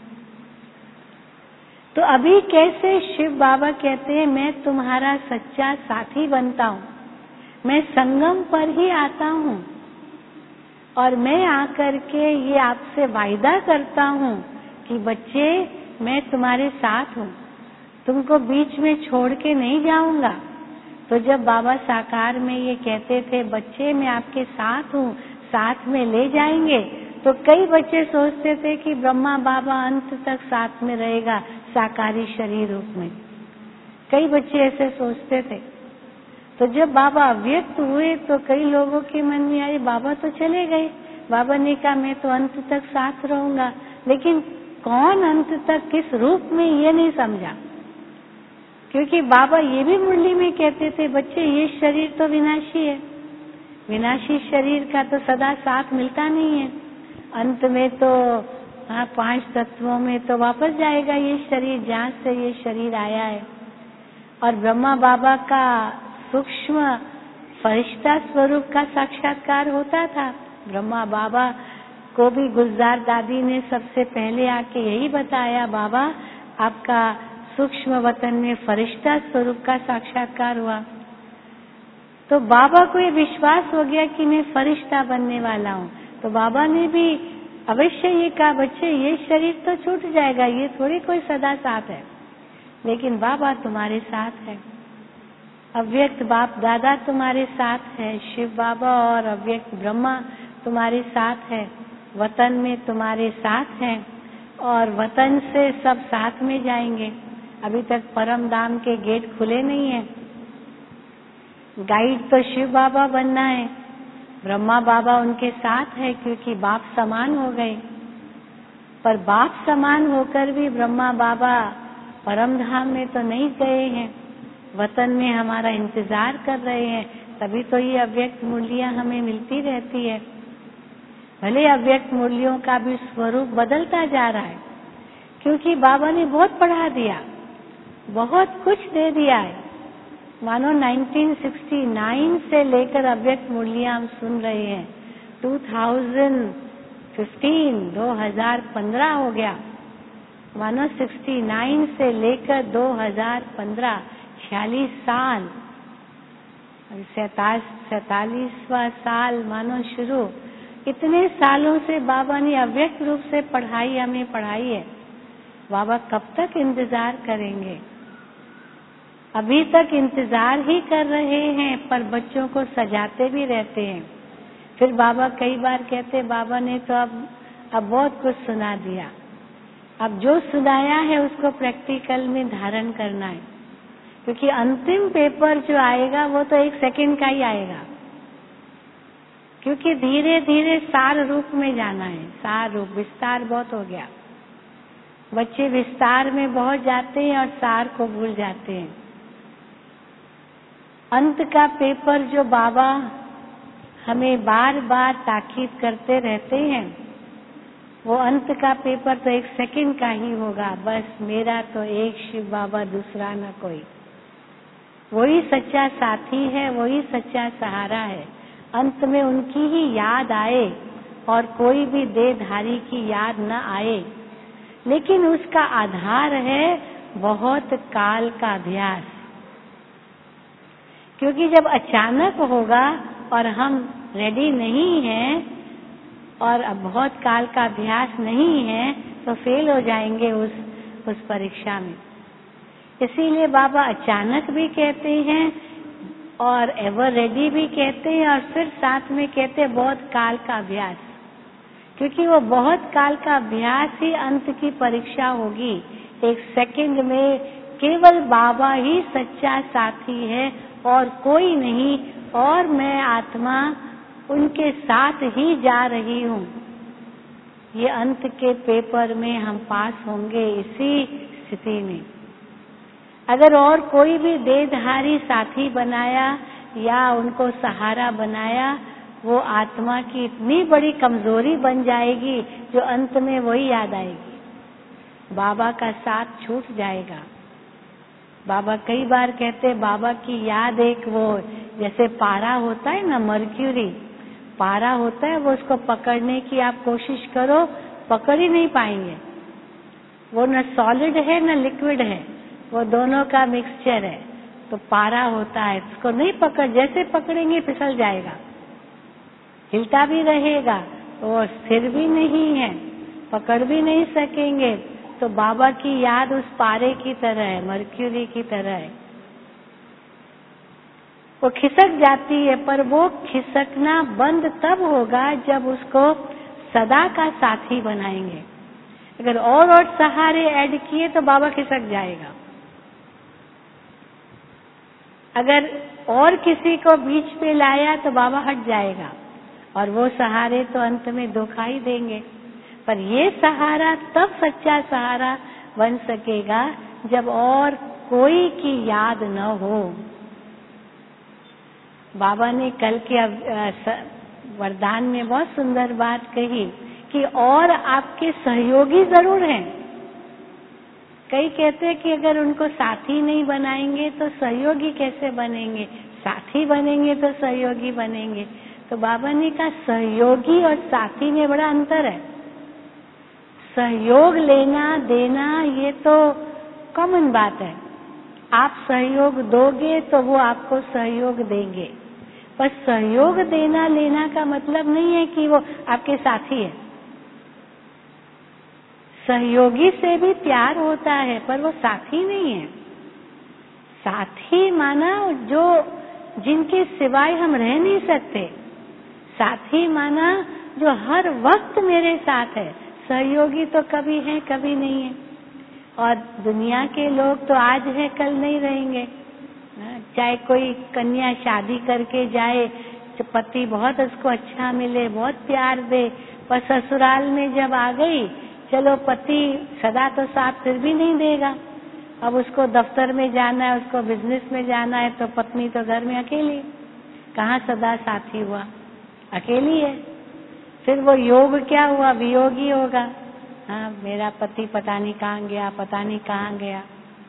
तो अभी कैसे शिव बाबा कहते हैं मैं तुम्हारा सच्चा साथी बनता हूँ, मैं संगम पर ही आता हूँ और मैं आकर के ये आपसे वायदा करता हूँ कि बच्चे मैं तुम्हारे साथ हूँ, तुमको बीच में छोड़ के नहीं जाऊंगा। तो जब बाबा साकार में ये कहते थे बच्चे मैं आपके साथ हूँ, साथ में ले जाएंगे, तो कई बच्चे सोचते थे कि ब्रह्मा बाबा अंत तक साथ में रहेगा साकारी शरीर रूप में। कई बच्चे ऐसे सोचते थे। तो जब बाबा अव्यक्त हुए तो कई लोगों के मन में आई बाबा तो चले गए, बाबा ने कहा मैं तो अंत तक साथ रहूंगा, लेकिन कौन अंत तक किस रूप में ये नहीं समझा। क्योंकि बाबा ये भी मुरली में कहते थे बच्चे ये शरीर तो विनाशी है, विनाशी शरीर का तो सदा साथ मिलता नहीं है, अंत में तो 5 तत्वों में तो वापस जाएगा ये शरीर जहाँ से ये शरीर आया है। और ब्रह्मा बाबा का सूक्ष्म फरिश्ता स्वरूप का साक्षात्कार होता था। ब्रह्मा बाबा को भी गुलजार दादी ने सबसे पहले आके यही बताया, बाबा आपका सूक्ष्म वतन में फरिश्ता स्वरूप का साक्षात्कार हुआ। तो बाबा को ये विश्वास हो गया कि मैं फरिश्ता बनने वाला हूँ। तो बाबा ने भी अवश्य ये कहा, बच्चे ये शरीर तो छूट जाएगा, ये थोड़ी कोई सदा साथ है, लेकिन बाबा तुम्हारे साथ है। अव्यक्त बाप दादा तुम्हारे साथ है, शिव बाबा और अव्यक्त ब्रह्मा तुम्हारे साथ है, वतन में तुम्हारे साथ है और वतन से सब साथ में जाएंगे। अभी तक परम धाम के गेट खुले नहीं है। गाइड तो शिव बाबा बनना है, ब्रह्मा बाबा उनके साथ है क्योंकि बाप समान हो गए। पर बाप समान होकर भी ब्रह्मा बाबा परम धाम में तो नहीं गए हैं, वतन में हमारा इंतजार कर रहे हैं। तभी तो ये अव्यक्त मूर्तियां हमें मिलती रहती है। भले अव्यक्त मूर्तियों का भी स्वरूप बदलता जा रहा है, क्योंकि बाबा ने बहुत पढ़ा दिया, बहुत कुछ दे दिया है। मानो 1969 से लेकर अव्यक्त मूर्तियां हम सुन रहे हैं। 2015 हो गया, मानो 69 से लेकर 2015 46 साल, 47वां साल मानो शुरू। इतने सालों से बाबा ने अव्यक्त रूप से पढ़ाई हमें पढ़ाई है। बाबा कब तक इंतजार करेंगे? अभी तक इंतजार ही कर रहे हैं, पर बच्चों को सजाते भी रहते हैं। फिर बाबा कई बार कहते, बाबा ने तो अब बहुत कुछ सुना दिया, अब जो सुनाया है उसको प्रैक्टिकल में धारण करना है, क्योंकि अंतिम पेपर जो आएगा वो तो 1 सेकंड का ही आएगा, क्योंकि धीरे धीरे सार रूप में जाना है। सार रूप, विस्तार बहुत हो गया, बच्चे विस्तार में बहुत जाते हैं और सार को भूल जाते हैं। अंत का पेपर जो बाबा हमें बार बार ताकीद करते रहते हैं, वो अंत का पेपर तो 1 सेकंड का ही होगा। बस मेरा तो एक शिव बाबा, दूसरा न कोई। वही सच्चा साथी है, वही सच्चा सहारा है। अंत में उनकी ही याद आए और कोई भी देहधारी की याद न आए, लेकिन उसका आधार है बहुत काल का अभ्यास। क्योंकि जब अचानक होगा और हम रेडी नहीं हैं और अब बहुत काल का अभ्यास नहीं है, तो फेल हो जाएंगे उस परीक्षा में। इसीलिए बाबा अचानक भी कहते हैं और एवर रेडी भी कहते हैं, और फिर साथ में कहते हैं बहुत काल का अभ्यास, क्योंकि वो बहुत काल का अभ्यास ही अंत की परीक्षा होगी। 1 सेकंड में केवल बाबा ही सच्चा साथी है और कोई नहीं, और मैं आत्मा उनके साथ ही जा रही हूँ। ये अंत के पेपर में हम पास होंगे इसी स्थिति में। अगर और कोई भी देहधारी साथी बनाया या उनको सहारा बनाया, वो आत्मा की इतनी बड़ी कमजोरी बन जाएगी जो अंत में वही याद आएगी, बाबा का साथ छूट जाएगा। बाबा कई बार कहते, बाबा की याद एक वो जैसे पारा होता है ना, मर्क्यूरी पारा होता है, वो उसको पकड़ने की आप कोशिश करो, पकड़ ही नहीं पाएंगे। वो न सॉलिड है न लिक्विड है, वो दोनों का मिक्सचर है। तो पारा होता है, उसको नहीं पकड़, जैसे पकड़ेंगे फिसल जाएगा, हिलता भी रहेगा, वो स्थिर भी नहीं है, पकड़ भी नहीं सकेंगे। तो बाबा की याद उस पारे की तरह है, मर्क्यूरी की तरह है। वो खिसक जाती है, पर वो खिसकना बंद तब होगा जब उसको सदा का साथी बनाएंगे। अगर और सहारे ऐड किए तो बाबा खिसक जाएगा। अगर और किसी को बीच पे लाया तो बाबा हट जाएगा, और वो सहारे तो अंत में धोखा ही देंगे। पर ये सहारा तब सच्चा सहारा बन सकेगा जब और कोई की याद न हो। बाबा ने कल के वरदान में बहुत सुंदर बात कही कि और आपके सहयोगी जरूर हैं। कई कहते हैं कि अगर उनको साथी नहीं बनाएंगे तो सहयोगी कैसे बनेंगे, साथी बनेंगे तो सहयोगी बनेंगे। तो बाबा ने कहा सहयोगी और साथी में बड़ा अंतर है। सहयोग लेना देना ये तो कॉमन बात है, आप सहयोग दोगे तो वो आपको सहयोग देंगे। पर सहयोग देना लेना का मतलब नहीं है कि वो आपके साथी है। सहयोगी से भी प्यार होता है, पर वो साथी नहीं है। साथी माना जो जिनके सिवाय हम रह नहीं सकते। साथी माना जो हर वक्त मेरे साथ है। सहयोगी तो कभी है कभी नहीं है। और दुनिया के लोग तो आज है कल नहीं रहेंगे। चाहे कोई कन्या शादी करके जाए, पति बहुत उसको अच्छा मिले, बहुत प्यार दे, पर ससुराल में जब आ गई, चलो पति सदा तो साथ फिर भी नहीं देगा। अब उसको दफ्तर में जाना है, उसको बिजनेस में जाना है, तो पत्नी तो घर में अकेली, कहाँ सदा साथी हुआ, अकेली है। फिर वो योग क्या हुआ, वियोगी होगा। हाँ, मेरा पति पता नहीं कहाँ गया, पता नहीं कहाँ गया।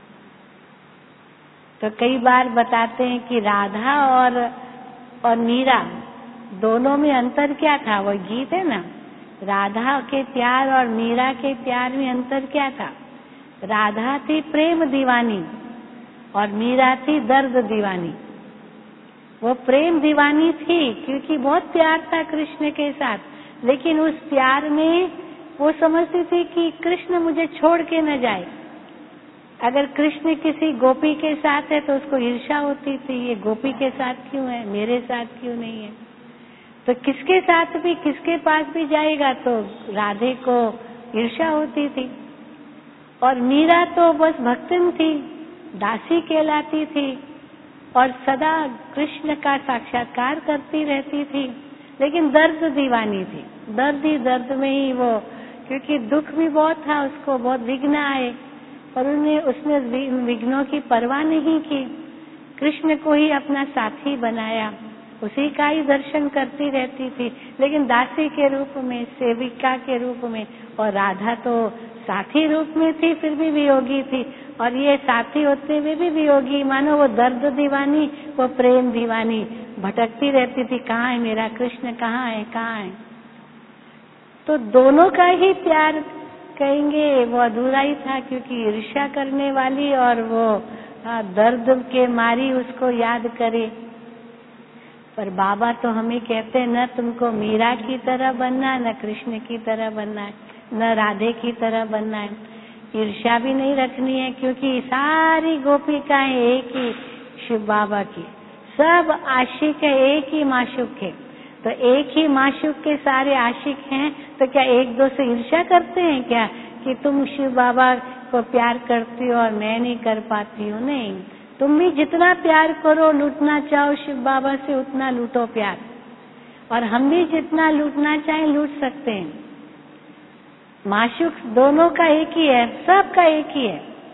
तो कई बार बताते हैं कि राधा और मीरा दोनों में अंतर क्या था। वो गीत है ना, राधा के प्यार और मीरा के प्यार में अंतर क्या था। राधा थी प्रेम दीवानी और मीरा थी दर्द दीवानी। वो प्रेम दीवानी थी क्योंकि बहुत प्यार था कृष्ण के साथ, लेकिन उस प्यार में वो समझती थी कि कृष्ण मुझे छोड़ के न जाए। अगर कृष्ण किसी गोपी के साथ है तो उसको ईर्ष्या होती थी, ये गोपी के साथ क्यों है, मेरे साथ क्यों नहीं है। तो किसके साथ भी, किसके पास भी जाएगा तो राधे को ईर्ष्या होती थी। और मीरा तो बस भक्तिन थी, दासी कहलाती थी और सदा कृष्ण का साक्षात्कार करती रहती थी, लेकिन दर्द दीवानी थी। दर्द ही दर्द में ही वो, क्योंकि दुख भी बहुत था उसको, बहुत विघ्न आए, पर उसने विघ्नों की परवाह नहीं की। कृष्ण को ही अपना साथी बनाया, उसी का ही दर्शन करती रहती थी, लेकिन दासी के रूप में, सेविका के रूप में। और राधा तो साथी रूप में थी, फिर भी वियोगी थी। और ये साथी होते हुए भी वियोगी, मानो वो दर्द दीवानी, वो प्रेम दीवानी, भटकती रहती थी, कहाँ है मेरा कृष्ण, कहाँ है, कहाँ है। तो दोनों का ही प्यार कहेंगे वो अधूरा ही था, क्योंकि ईर्ष्या करने वाली और वो दर्द के मारी उसको याद करे। पर बाबा तो हमें कहते हैं, न तुमको मीरा की तरह बनना, न कृष्ण की तरह बनना है, न राधे की तरह बनना है। ईर्ष्या भी नहीं रखनी है, क्योंकि सारी गोपिकाएं एक ही शिव बाबा की, सब आशिक है, एक ही माशूक है। तो एक ही माशूक के सारे आशिक हैं, तो क्या एक दो से ईर्ष्या करते हैं क्या, कि तुम शिव बाबा को प्यार करती हो और मैं नहीं कर पाती हूँ? नहीं, तुम भी जितना प्यार करो, लूटना चाहो शिव बाबा से, उतना लूटो प्यार। और हम भी जितना लूटना चाहें लूट सकते हैं। माशूक दोनों का एक ही है, सब का एक ही है,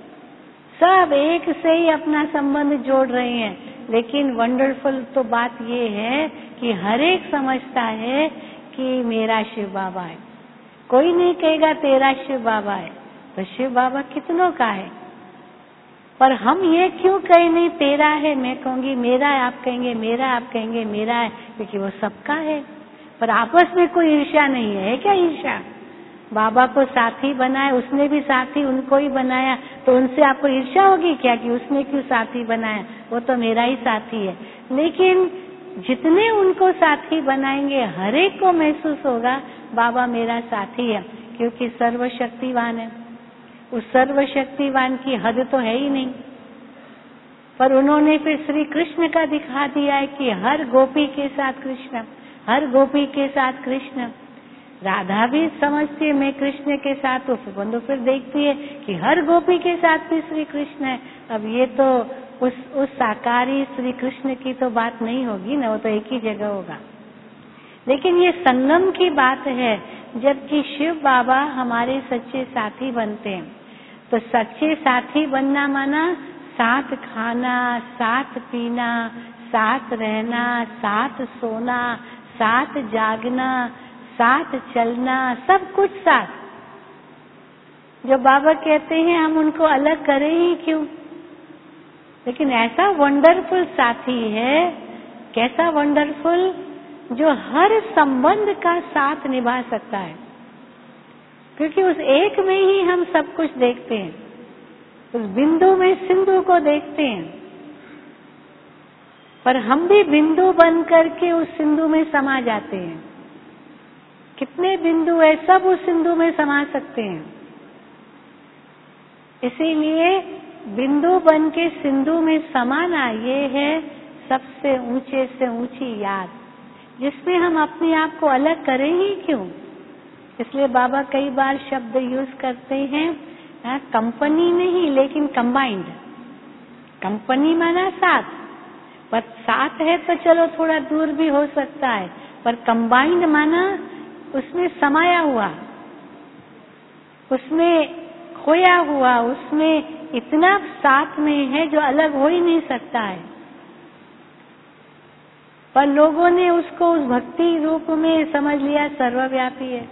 सब एक से ही अपना संबंध जोड़ रहे हैं। लेकिन वंडरफुल तो बात ये है कि हर एक समझता है कि मेरा शिव बाबा है। कोई नहीं कहेगा तेरा शिव बाबा है, तो शिव बाबा कितनों का है। पर हम ये क्यों कहें नहीं तेरा है, मैं कहूंगी मेरा है, आप कहेंगे मेरा, आप कहेंगे मेरा है, क्योंकि वो सबका है। पर आपस में कोई ईर्ष्या नहीं है क्या? ईर्ष्या, बाबा को साथी बनाया, उसने भी साथी उनको ही बनाया, तो उनसे आपको ईर्ष्या होगी क्या कि उसने क्यों साथी बनाया, वो तो मेरा ही साथी है। लेकिन जितने उनको साथी बनाएंगे, हर एक को महसूस होगा बाबा मेरा साथी है, क्योंकि सर्वशक्तिवान है। उस सर्वशक्तिवान की हद तो है ही नहीं। पर उन्होंने फिर श्री कृष्ण का दिखा दिया है कि हर गोपी के साथ कृष्ण, हर गोपी के साथ कृष्ण। राधा भी समझती है मैं कृष्ण के साथ हूँ, बंधु फिर देखती है कि हर गोपी के साथ भी श्री कृष्ण है। अब ये तो उस साकारी श्री कृष्ण की तो बात नहीं होगी ना, वो तो एक ही जगह होगा। लेकिन ये संगम की बात है, जबकि शिव बाबा हमारे सच्चे साथी बनते हैं। तो सच्चे साथी बनना माना साथ खाना, साथ पीना, साथ रहना, साथ सोना, साथ जागना, साथ चलना, सब कुछ साथ। जो बाबा कहते हैं हम उनको अलग करें ही क्यों। लेकिन ऐसा वंडरफुल साथी है, कैसा वंडरफुल, जो हर संबंध का साथ निभा सकता है। क्योंकि उस एक में ही हम सब कुछ देखते हैं, उस बिंदु में सिंधु को देखते हैं। पर हम भी बिंदु बन करके उस सिंधु में समा जाते हैं। कितने बिंदु है, सब उस सिंधु में समा सकते हैं। इसीलिए बिंदु बन के सिंधु में समाना, ये है सबसे ऊंचे से ऊंची याद, जिसमें हम अपने आप को अलग करें ही क्यों। इसलिए बाबा कई बार शब्द यूज करते हैं, कंपनी नहीं लेकिन कंबाइंड। कंपनी माना साथ, पर साथ है तो चलो थोड़ा दूर भी हो सकता है, पर कंबाइंड माना उसमें समाया हुआ, उसमें खोया हुआ, उसमें इतना साथ में है जो अलग हो ही नहीं सकता है। पर लोगों ने उसको उस भक्ति रूप में समझ लिया सर्वव्यापी है,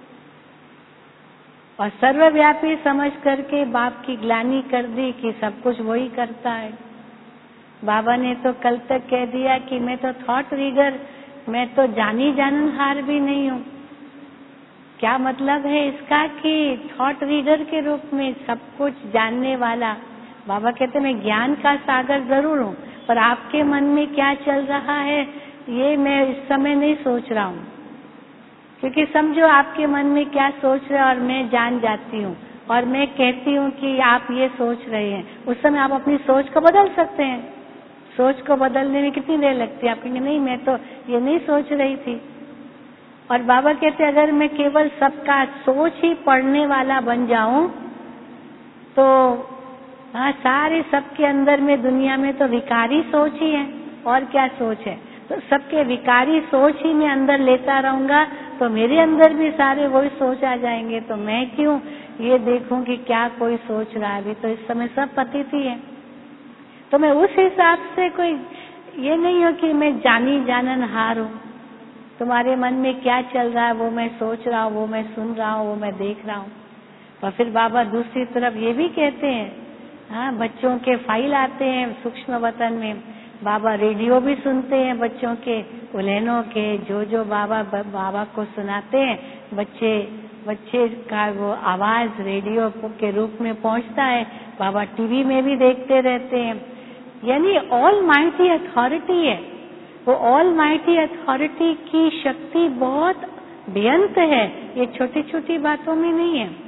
और सर्वव्यापी समझ करके बाप की ग्लानि कर दी कि सब कुछ वही करता है। बाबा ने तो कल तक कह दिया कि मैं तो थॉट रीडर, मैं तो जानी जाननहार भी नहीं हूँ। क्या मतलब है इसका कि थॉट रीडर के रूप में सब कुछ जानने वाला। बाबा कहते मैं ज्ञान का सागर जरूर हूँ, पर आपके मन में क्या चल रहा है ये मैं इस समय नहीं सोच रहा हूँ, क्योंकि समझो आपके मन में क्या सोच रहे हैं और मैं जान जाती हूँ और मैं कहती हूँ कि आप ये सोच रहे हैं, उस समय आप अपनी सोच को बदल सकते हैं। सोच को बदलने में कितनी देर लगती है? आप कहेंगे नहीं मैं तो ये नहीं सोच रही थी। और बाबा कहते अगर मैं केवल सबका सोच ही पढ़ने वाला बन जाऊं तो हाँ सारे सबके अंदर में दुनिया में तो विकारी सोच ही है, और क्या सोच है। तो सबके विकारी सोच ही मैं अंदर लेता रहूंगा तो मेरे अंदर भी सारे वही सोच आ जाएंगे। तो मैं क्यों ये देखूं कि क्या कोई सोच रहा है। अभी तो इस समय सब पतित ही है, तो मैं उस हिसाब से कोई ये नहीं हो कि मैं जानी जाननहार हूँ। तुम्हारे मन में क्या चल रहा है वो मैं सोच रहा हूँ, वो मैं सुन रहा हूँ, वो मैं देख रहा हूँ। और फिर बाबा दूसरी तरफ ये भी कहते हैं, हाँ बच्चों के फाइल आते हैं सूक्ष्म वतन में, बाबा रेडियो भी सुनते हैं बच्चों के, उलहनों के, जो बाबा को सुनाते हैं बच्चे का वो आवाज रेडियो के रूप में पहुंचता है। बाबा टीवी में भी देखते रहते हैं। यानी ऑल माइटी अथॉरिटी है, वो ऑल माइटी अथॉरिटी की शक्ति बहुत बेअंत है, ये छोटी छोटी बातों में नहीं है।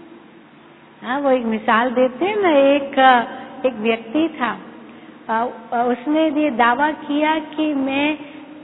हाँ वो एक मिसाल देते हैं ना, एक व्यक्ति था, उसने ये दावा किया कि मैं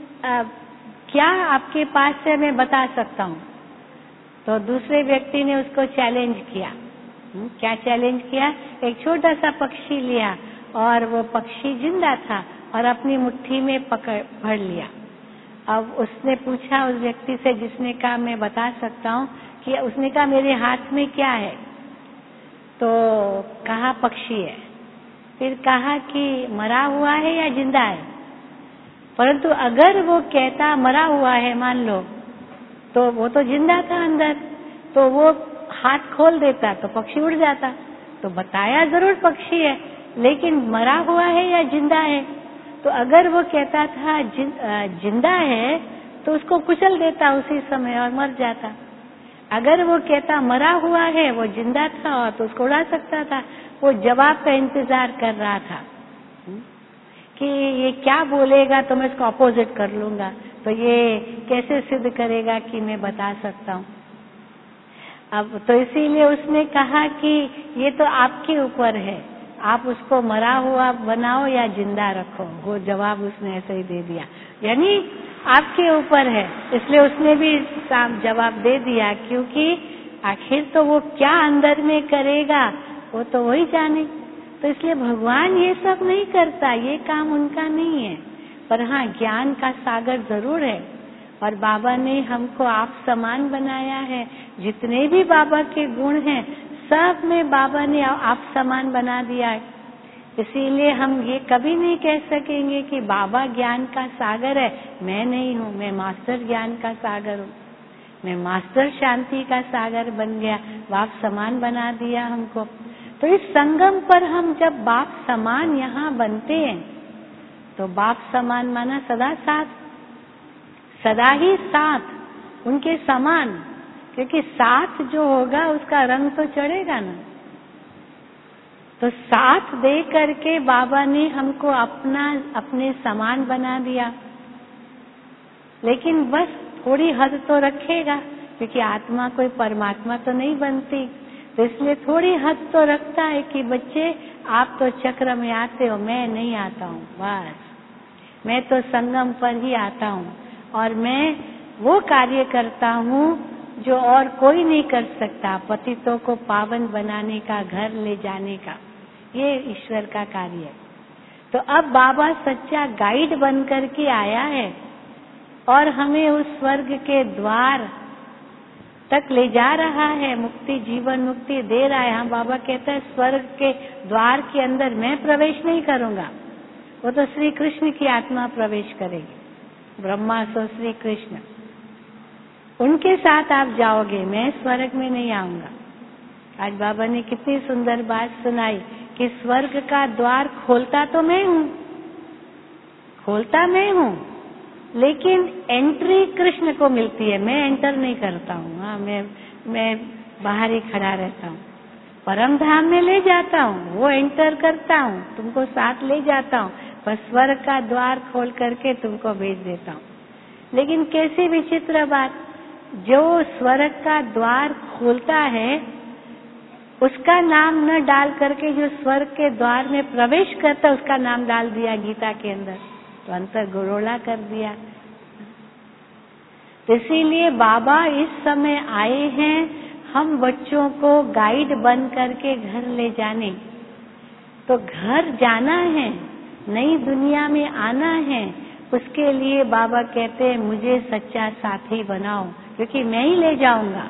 क्या आपके पास से मैं बता सकता हूँ। तो दूसरे व्यक्ति ने उसको चैलेंज किया। क्या चैलेंज किया? एक छोटा सा पक्षी लिया और वो पक्षी जिंदा था और अपनी मुट्ठी में भर लिया। अब उसने पूछा उस व्यक्ति से जिसने कहा मैं बता सकता हूँ, कि उसने कहा मेरे हाथ में क्या है? तो कहा पक्षी है। फिर कहा कि मरा हुआ है या जिंदा है? परंतु अगर वो कहता मरा हुआ है मान लो, तो वो तो जिंदा था अंदर, तो वो हाथ खोल देता तो पक्षी उड़ जाता। तो बताया जरूर पक्षी है, लेकिन मरा हुआ है या जिंदा है? तो अगर वो कहता था जिंदा है तो उसको कुचल देता उसी समय और मर जाता। अगर वो कहता मरा हुआ है, वो जिंदा था और तो उसको उड़ा सकता था। वो जवाब का इंतजार कर रहा था कि ये क्या बोलेगा तो मैं इसको अपोजिट कर लूंगा, तो ये कैसे सिद्ध करेगा कि मैं बता सकता हूँ। अब तो इसीलिए उसने कहा कि ये तो आपके ऊपर है, आप उसको मरा हुआ बनाओ या जिंदा रखो। वो जवाब उसने ऐसे ही दे दिया, यानी आपके ऊपर है। इसलिए उसने भी जवाब दे दिया, क्योंकि आखिर तो वो क्या अंदर में करेगा वो तो वही जाने। तो इसलिए भगवान ये सब नहीं करता, ये काम उनका नहीं है। पर हाँ ज्ञान का सागर जरूर है, और बाबा ने हमको आप समान बनाया है। जितने भी बाबा के गुण हैं सब में बाबा ने आप समान बना दिया है। इसीलिए हम ये कभी नहीं कह सकेंगे कि बाबा ज्ञान का सागर है, मैं नहीं हूँ, मैं मास्टर ज्ञान का सागर हूँ, मैं मास्टर शांति का सागर बन गया। बाप समान बना दिया हमको। तो इस संगम पर हम जब बाप समान यहाँ बनते हैं, तो बाप समान माना सदा साथ, सदा ही साथ उनके समान, क्योंकि साथ जो होगा उसका रंग तो चढ़ेगा ना। तो साथ दे करके बाबा ने हमको अपने समान बना दिया। लेकिन बस थोड़ी हद तो रखेगा, क्योंकि आत्मा कोई परमात्मा तो नहीं बनती। तो इसलिए थोड़ी हद तो रखता है कि बच्चे आप तो चक्र में आते हो, मैं नहीं आता हूँ, बस मैं तो संगम पर ही आता हूँ और मैं वो कार्य करता हूँ जो और कोई नहीं कर सकता, पतितों को पावन बनाने का, घर ले जाने का, ये ईश्वर का कार्य है। तो अब बाबा सच्चा गाइड बन करके आया है और हमें उस स्वर्ग के द्वार तक ले जा रहा है, मुक्ति, जीवन मुक्ति दे रहा है। हाँ, बाबा कहता है स्वर्ग के द्वार के अंदर मैं प्रवेश नहीं करूंगा, वो तो श्री कृष्ण की आत्मा प्रवेश करेगी, ब्रह्मा सो श्री कृष्ण, उनके साथ आप जाओगे, मैं स्वर्ग में नहीं आऊंगा। आज बाबा ने कितनी सुंदर बात सुनाई कि स्वर्ग का द्वार खोलता तो मैं हूँ, खोलता मैं हूँ, लेकिन एंट्री कृष्ण को मिलती है, मैं एंटर नहीं करता हूँ। हाँ, मैं बाहर ही खड़ा रहता हूँ। परम धाम में ले जाता हूँ, वो एंटर करता हूँ, तुमको साथ ले जाता हूँ, बस स्वर्ग का द्वार खोल करके तुमको भेज देता हूँ। लेकिन कैसी विचित्र बात, जो स्वर्ग का द्वार खोलता है उसका नाम न डाल करके जो स्वर्ग के द्वार में प्रवेश करता है उसका नाम डाल दिया गीता के अंदर, तो अंतर गुरोला कर दिया। तो इसीलिए बाबा इस समय आए हैं हम बच्चों को गाइड बन करके घर ले जाने। तो घर जाना है, नई दुनिया में आना है, उसके लिए बाबा कहते हैं मुझे सच्चा साथी बनाओ, क्योंकि मैं ही ले जाऊंगा।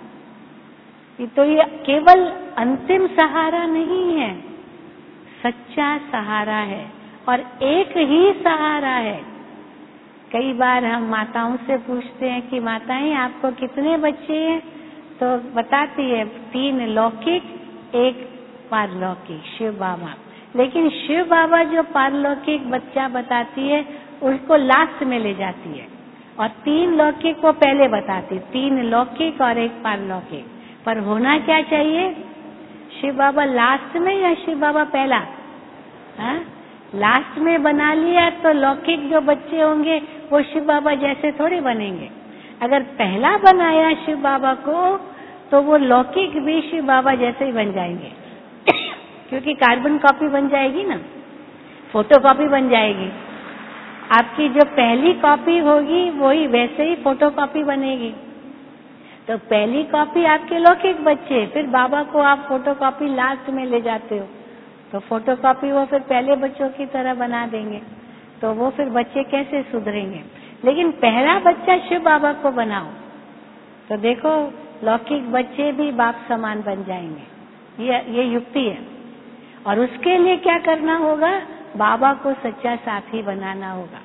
तो ये केवल अंतिम सहारा नहीं है, सच्चा सहारा है और एक ही सहारा है। कई बार हम माताओं से पूछते हैं कि माताएं आपको कितने बच्चे हैं, तो बताती है 3 लौकिक 1 पारलौकिक, शिव बाबा। लेकिन शिव बाबा जो पारलौकिक बच्चा बताती है उसको लास्ट में ले जाती है और 3 लौकिक को पहले बताती, 3 लौकिक और 1 पारलौकिक। पर होना क्या चाहिए, शिव बाबा लास्ट में या शिव बाबा पहला? हाँ, लास्ट में बना लिया तो लौकिक जो बच्चे होंगे वो शिव बाबा जैसे थोड़ी बनेंगे। अगर पहला बनाया शिव बाबा को तो वो लौकिक भी शिव बाबा जैसे ही बन जाएंगे क्योंकि कार्बन कॉपी बन जाएगी ना, फोटो कॉपी बन जाएगी। आपकी जो पहली कॉपी होगी वही वैसे ही फोटो कॉपी बनेगी। तो पहली कॉपी आपके लौकिक बच्चे, फिर बाबा को आप फोटो कॉपी लास्ट में ले जाते हो तो फोटो कॉपी वो फिर पहले बच्चों की तरह बना देंगे, तो वो फिर बच्चे कैसे सुधरेंगे। लेकिन पहला बच्चा शिव बाबा को बनाओ तो देखो लौकिक बच्चे भी बाप समान बन जाएंगे। ये युक्ति है। और उसके लिए क्या करना होगा, बाबा को सच्चा साथी बनाना होगा।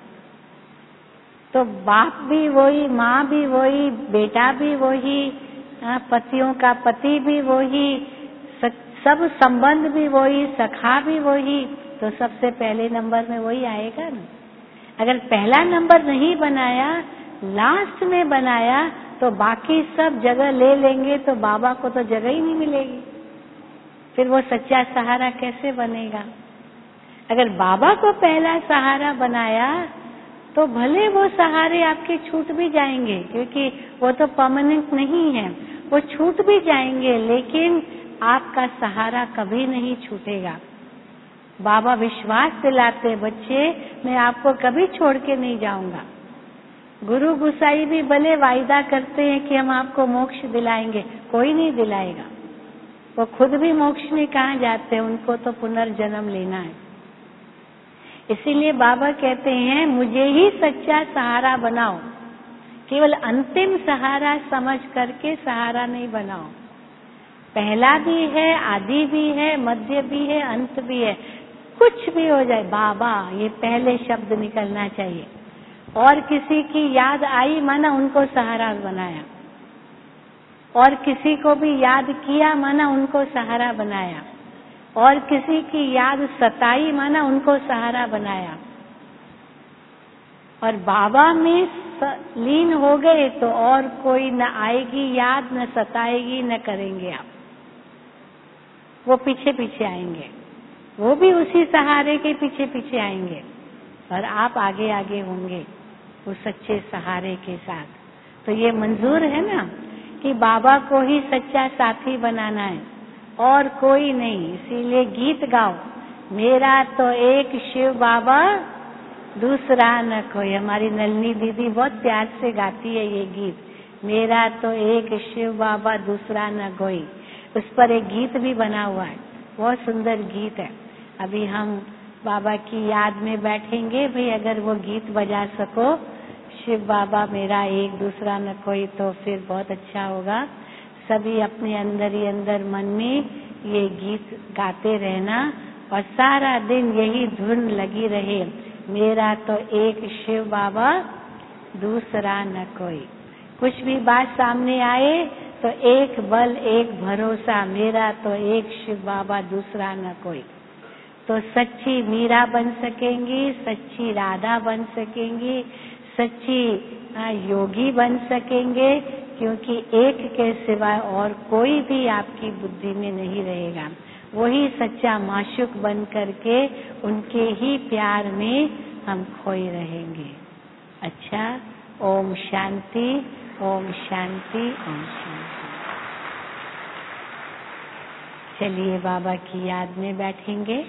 तो बाप भी वही, माँ भी वही, बेटा भी वही, पतियों का पति भी वही, सब संबंध भी वही, सखा भी वही, तो सबसे पहले नंबर में वही आएगा ना। अगर पहला नंबर नहीं बनाया, लास्ट में बनाया, तो बाकी सब जगह ले लेंगे तो बाबा को तो जगह ही नहीं मिलेगी। फिर वो सच्चा सहारा कैसे बनेगा। अगर बाबा को पहला सहारा बनाया तो भले वो सहारे आपके छूट भी जाएंगे, क्योंकि वो तो परमानेंट नहीं है, वो छूट भी जाएंगे, लेकिन आपका सहारा कभी नहीं छूटेगा। बाबा विश्वास दिलाते, बच्चे मैं आपको कभी छोड़ के नहीं जाऊंगा। गुरु गुसाई भी भले वायदा करते हैं कि हम आपको मोक्ष दिलाएंगे, कोई नहीं दिलाएगा। वो खुद भी मोक्ष में कहाँ जाते हैं, उनको तो पुनर्जन्म लेना है। इसीलिए बाबा कहते हैं मुझे ही सच्चा सहारा बनाओ, केवल अंतिम सहारा समझ करके सहारा नहीं बनाओ। पहला भी है, आदि भी है, मध्य भी है, अंत भी है। कुछ भी हो जाए बाबा, ये पहले शब्द निकलना चाहिए। और किसी की याद आई माना उनको सहारा बनाया, और किसी को भी याद किया माना उनको सहारा बनाया, और किसी की याद सताई माना उनको सहारा बनाया। और बाबा में लीन हो गए तो और कोई न आएगी याद, न सताएगी, न करेंगे आप। वो पीछे पीछे आएंगे, वो भी उसी सहारे के पीछे पीछे आएंगे और आप आगे आगे होंगे उस सच्चे सहारे के साथ। तो ये मंजूर है ना, कि बाबा को ही सच्चा साथी बनाना है और कोई नहीं। इसीलिए गीत गाओ, मेरा तो एक शिव बाबा दूसरा न कोई। हमारी नलिनी दीदी बहुत प्यार से गाती है ये गीत, मेरा तो एक शिव बाबा दूसरा न कोई। उस पर एक गीत भी बना हुआ है, बहुत सुंदर गीत है। अभी हम बाबा की याद में बैठेंगे, भाई अगर वो गीत बजा सको, शिव बाबा मेरा एक दूसरा न कोई, तो फिर बहुत अच्छा होगा। सभी अपने अंदर ही अंदर मन में ये गीत गाते रहना और सारा दिन यही धुन लगी रहे, मेरा तो एक शिव बाबा दूसरा न कोई। कुछ भी बात सामने आए तो एक बल एक भरोसा, मेरा तो एक शिव बाबा दूसरा न कोई। तो सच्ची मीरा बन सकेंगी, सच्ची राधा बन सकेंगी, सच्ची योगी बन सकेंगे, क्योंकि एक के सिवाय और कोई भी आपकी बुद्धि में नहीं रहेगा। वही सच्चा माशूक बन करके उनके ही प्यार में हम खोए रहेंगे। अच्छा, ओम शांति, ओम शांति, ओम शांति। चलिए बाबा की याद में बैठेंगे।